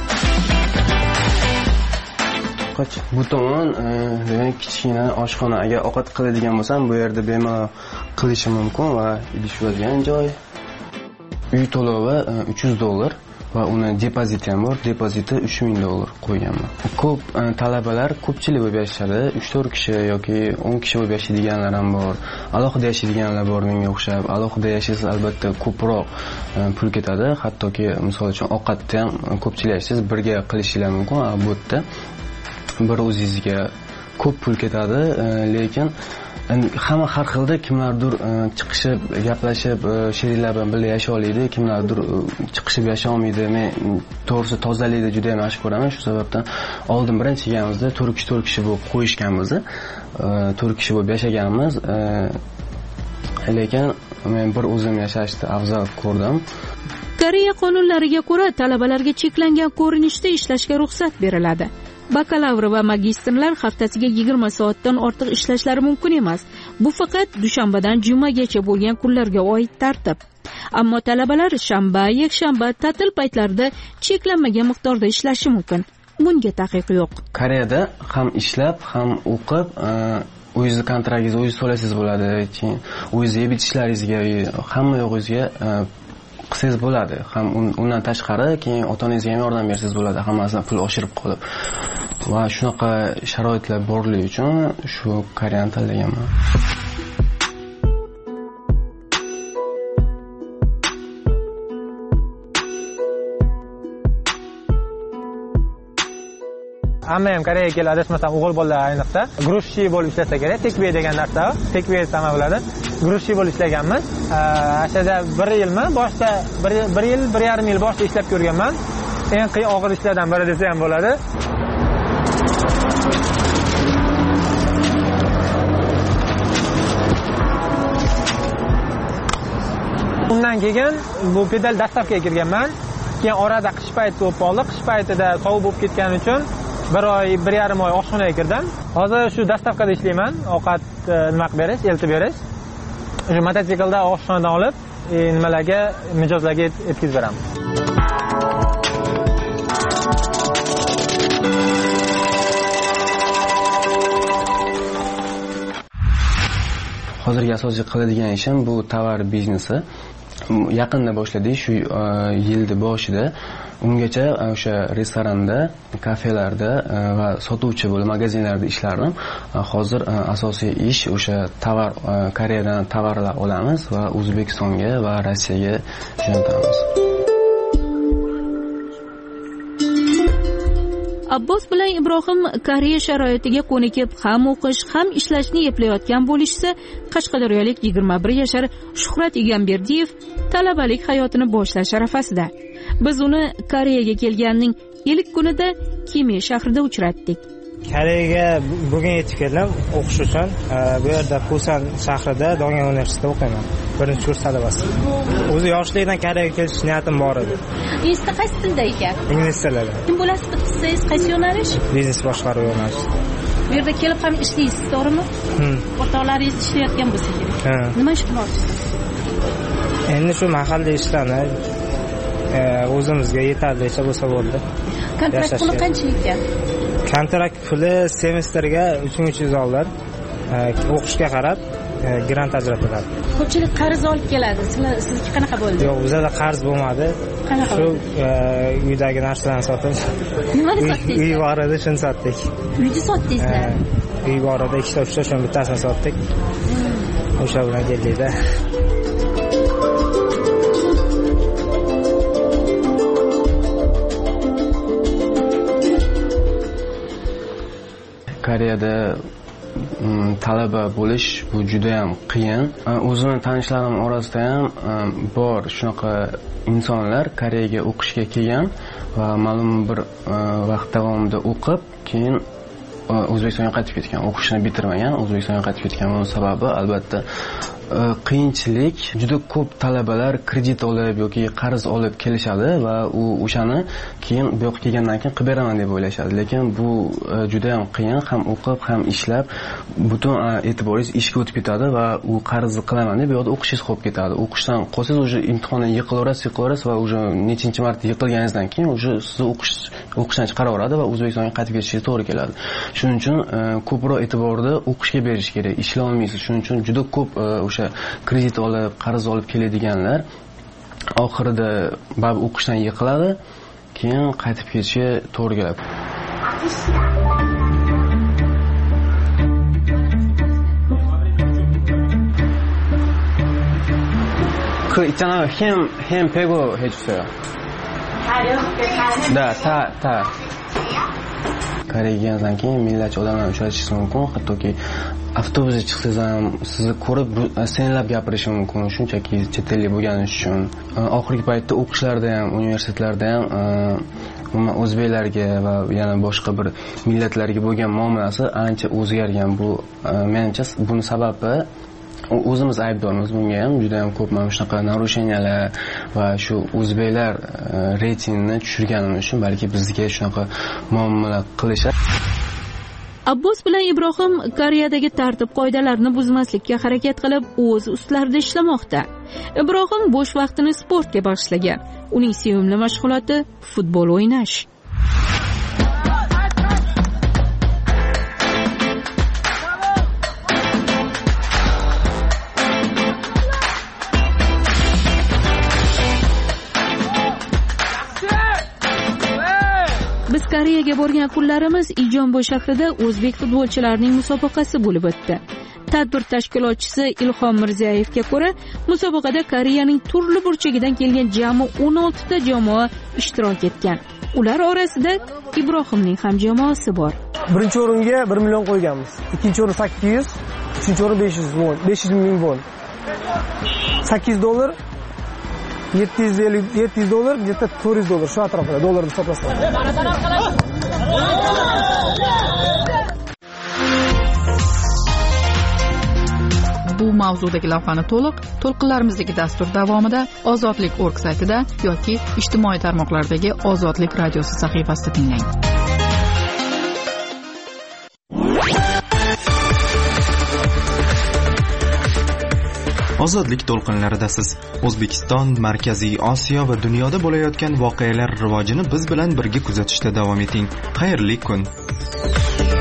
Bu tomon demak kichkina oshxona. Agar ovqat qiladigan bo'lsam, bu yerda bemalol qilishim mumkin va idish bo'lgan joy. Uy to'lovi 300 dollar. Va uni depoziti ham bor. Depoziti 3000 dollar qo'yganman. Ko'p talabalar ko'pchilik bo'lib yashashadi. 3-4 kishi yoki 10 kishi bo'lib yashaydiganlar ham bor. Alohida yashaydiganlar bor menga o'xshab. Alohida yashaysiz, albatta ko'proq pul ketadi. Hattoki misol uchun ovqatda ham ko'pchilik yashaysiz, birga qilishingiz mumkin. Bu yerda bir o'zingizga ko'p pul ketadi, lekin hamma har xilda, kimlardir chiqishib gaplashib sheriklar bilan birga yashay oladi, kimlardir chiqishib yashay olmaydi. Men to'g'risi tozalikda juda ham yaxshi ko'raman. Shu sababdan oldin birinchi kelganimizda 4 kishi bo'lib qo'yishganmiz, 4 kishi bo'lib yashaganmiz. Lekin men bir o'zim yashashni afzal ko'rdim. Koreya qonunlariga ko'ra, talabalarga cheklangan ko'rinishda ishlashga ruxsat beriladi. Bakalavr va magistrlar haftasiga 20 soatdan ortiq ishlashlari mumkin emas. Bu faqat dushanbadan jumagacha bo'lgan kunlarga oid tartib. Ammo talabalar shanba, yakshanba, ta'til paytlarida cheklanmagan miqdorda ishlashi mumkin. Bunga taqiq yo'q. Koreyada ham ishlab, ham o'qib, o'zingiz kontraktingizni o'zingiz to'laysiz bo'ladi. Keyin o'zingiz yeb ichishlaringizga, hamma yo'g'ingizga qilsangiz bo'ladi. Ham undan tashqari keyin ota-onangizga ham yordam bersangiz bo'ladi, hammasidan pul oshirib qolib. Va shunaqa sharoitlar borligi uchun shu Koreyani tanlaganman. hamma ham Koreyaga keladi, adashmasam o'g'il bolalar ayniqsa grushchi bo'lib ishlasa kerak. Tekve degan narsa, tekve sama bo'ladi. Grushchi bo'lib ishlaganman. Ashada 1 yilmi, boshda 1 yil, 1,5 yil boshda ishlab ko'rganman. Eng qiyin og'ir ishlardan biri desa ham bo'ladi. Undan keyin bu pedal dastavkaga kirganman. Keyin orada qish payti bo'lib qoldi. Qish paytida sovuq bo'lib ketgani uchun 1 oy, 1,5 oy oshxonaga kirdim. Hozir shu dastavkada ishlayman. Ovqat nima qilib berish, eltib berish. Shu mototsiklda oshxonadan olib, nimalarga, mijozlarga yetkazib beraman. Hozirgi asosiy qiladigan ishim bu tovar biznesi. Yaqinda boshladik, shu yilning boshida. Ungacha o'sha restoranda, kafelarda va sotuvchi bo'lib magazinlarda ishlardim. Hozir asosiy ish o'sha tovar, Koreyadan tovarlar olamiz va O'zbekistonga va Rossiyaga jo'natamiz. Abbos bilan Ibrohim Koreya sharoitiga ko'nikib, ham o'qish, ham ishlashni eplayotgan bo'lishsa, Qashqadaryolik 21 yashar Shuhrat Egamberdiyev talabalik hayotini boshlash arafasida. Biz uni Koreyaga kelganning ilk kunida Kime shahrida uchratdik. Koreyaga bugun yetib keldim o'qish uchun. Bu yerda Pusan shahrida Dongyang universitetida o'qiyman. 1-kurs talabasi. O'zi yoshlikdan Koreyaga kelish niyatim bor edi. Insta qaysi tilda ekan? Ingliz tilida. Kim bo'lasiz qilsangiz qaysi yo'nalish? Biznes boshqaruv yo'nalishi. Bu yerda kelib ham ishlaysiz, to'g'rimi? O'rtoqlaringiz ishlayotgan bo'lsa kerak. Nima ish qilyapsiz? Endi shu mahalliy ishlarni o'zimizga yetarlicha bo'lsa bo'ldi. Kontrakt puli qancha ekan? Kontrakt puli semestrga $300. O'qishga qarab grant ajratiladi. Ko'pchilik qarz olib keladi. Sizga qanaqa bo'ldi? Yo'q, bizda qarz bo'lmadi. Qanaqa? Shu uydagi narsalarni sotib. Nimani sotdingiz? Uy bor edi, shuni sotdik. Uyni sotdingizlar? Uy bor edi, 2 ta 3 ta, shuni bittasini sotdik. O'sha bilan keldikda. Koreyada talaba bo'lish bu juda ham qiyin. O'zimning tanishlarim orasida ham bor shunaqa insonlar Koreyaga o'qishga kelgan va ma'lum bir vaqt davomida o'qib, keyin O'zbekistonga qaytib ketgan. O'qishni bitirmagan, O'zbekistonga qaytib ketgan. Buning sababi albatta qiyinchilik. Juda ko'p talabalar kredit olib yoki qarz olib kelishadi va o'shani keyin bu yoqqa kelgandan keyin qilib beraman deb o'ylashadi. Lekin bu juda ham qiyin, ham o'qib, ham ishlab butun e'tiboringiz ishga o'tib ketadi va u qarzni qilaman deb bu yoqda o'qishingiz qolib ketadi. O'qishdan qolsangiz o'sha imtihondan yiqilaverasiz va o'sha nechinchi marta yiqilganingizdan keyin o'sha sizni o'qishdan chiqarib yuboradi va O'zbekistonga qaytib ketishingiz to'g'ri keladi. Shuning uchun ko'proq e'tiborni o'qishga berish kerak. Ishlay olmaysiz. Shuning uchun juda ko'p o'sha kredit olib, qarz olib keladiganlar oxirida baribir o'qishdan yiqiladi, keyin qaytib ketishi to'g'ri keladi. 그 있잖아요. 햄 빼고 해주세요. 네, 다. Koreyaga kelgandan keyin millatchi odamlar uchratishingiz mumkin. Hattoki avtobusga chiqsangiz ham sizni ko'rib senlab gapirishi mumkin. Shunchaki chet ellik bo'lganingiz uchun. Oxirgi paytda o'qishlarda ham, universitetlarda ham umuman o'zbeklarga va yana boshqa bir millatlarga bo'lgan muomalasi ancha o'zgargan. Bu menimcha buni sababi o'zimiz aybdormiz bunga ham. Juda ham ko'p mana shunaqa narushenyalar va shu o'zbeklar reytingini tushirganimiz uchun balki bizga shunaqa muomala qilishadi. Abbos bilan Ibrohim Koreyadagi tartib qoidalarni buzmaslikka harakat qilib, o'z ustlarida ishlamoqda. Ibrohim bo'sh vaqtini sportga bag'ishlagan. Uning sevimli mashg'uloti futbol o'ynash. Biz Koreyaga borgan kunlarimiz Ijomboy shahrida o'zbek futbolchilarining musobaqasi bo'lib o'tdi. Tadbir tashkilotchisi Ilhom Mirzayevga ko'ra, musobaqada Koreyaning turli burchagidan kelgan jami 16 ta jamoa ishtirok etgan. Ular orasida Ibrohimning ham jamoasi bor. Birinchi o'ringa 1 million qo'yganmiz. Ikkinchi o'rin 800, uchinchi o'rin 500 ming won. $8, $700, где-то $400 shu atrofida dollarni hisoblasam. Bu mavzudagi lavhani to'lqinlarimizdagi dastur davomida ozodlik.org saytida yoki ijtimoiy tarmoqlardagi Ozodlik radiosi sahifasida tinglang. Ozodlik to'lqinlaridasiz. O'zbekiston, Markaziy Osiyo va dunyoda bo'layotgan voqealar rivojini biz bilan birga kuzatishda davom eting. Xayrli kun.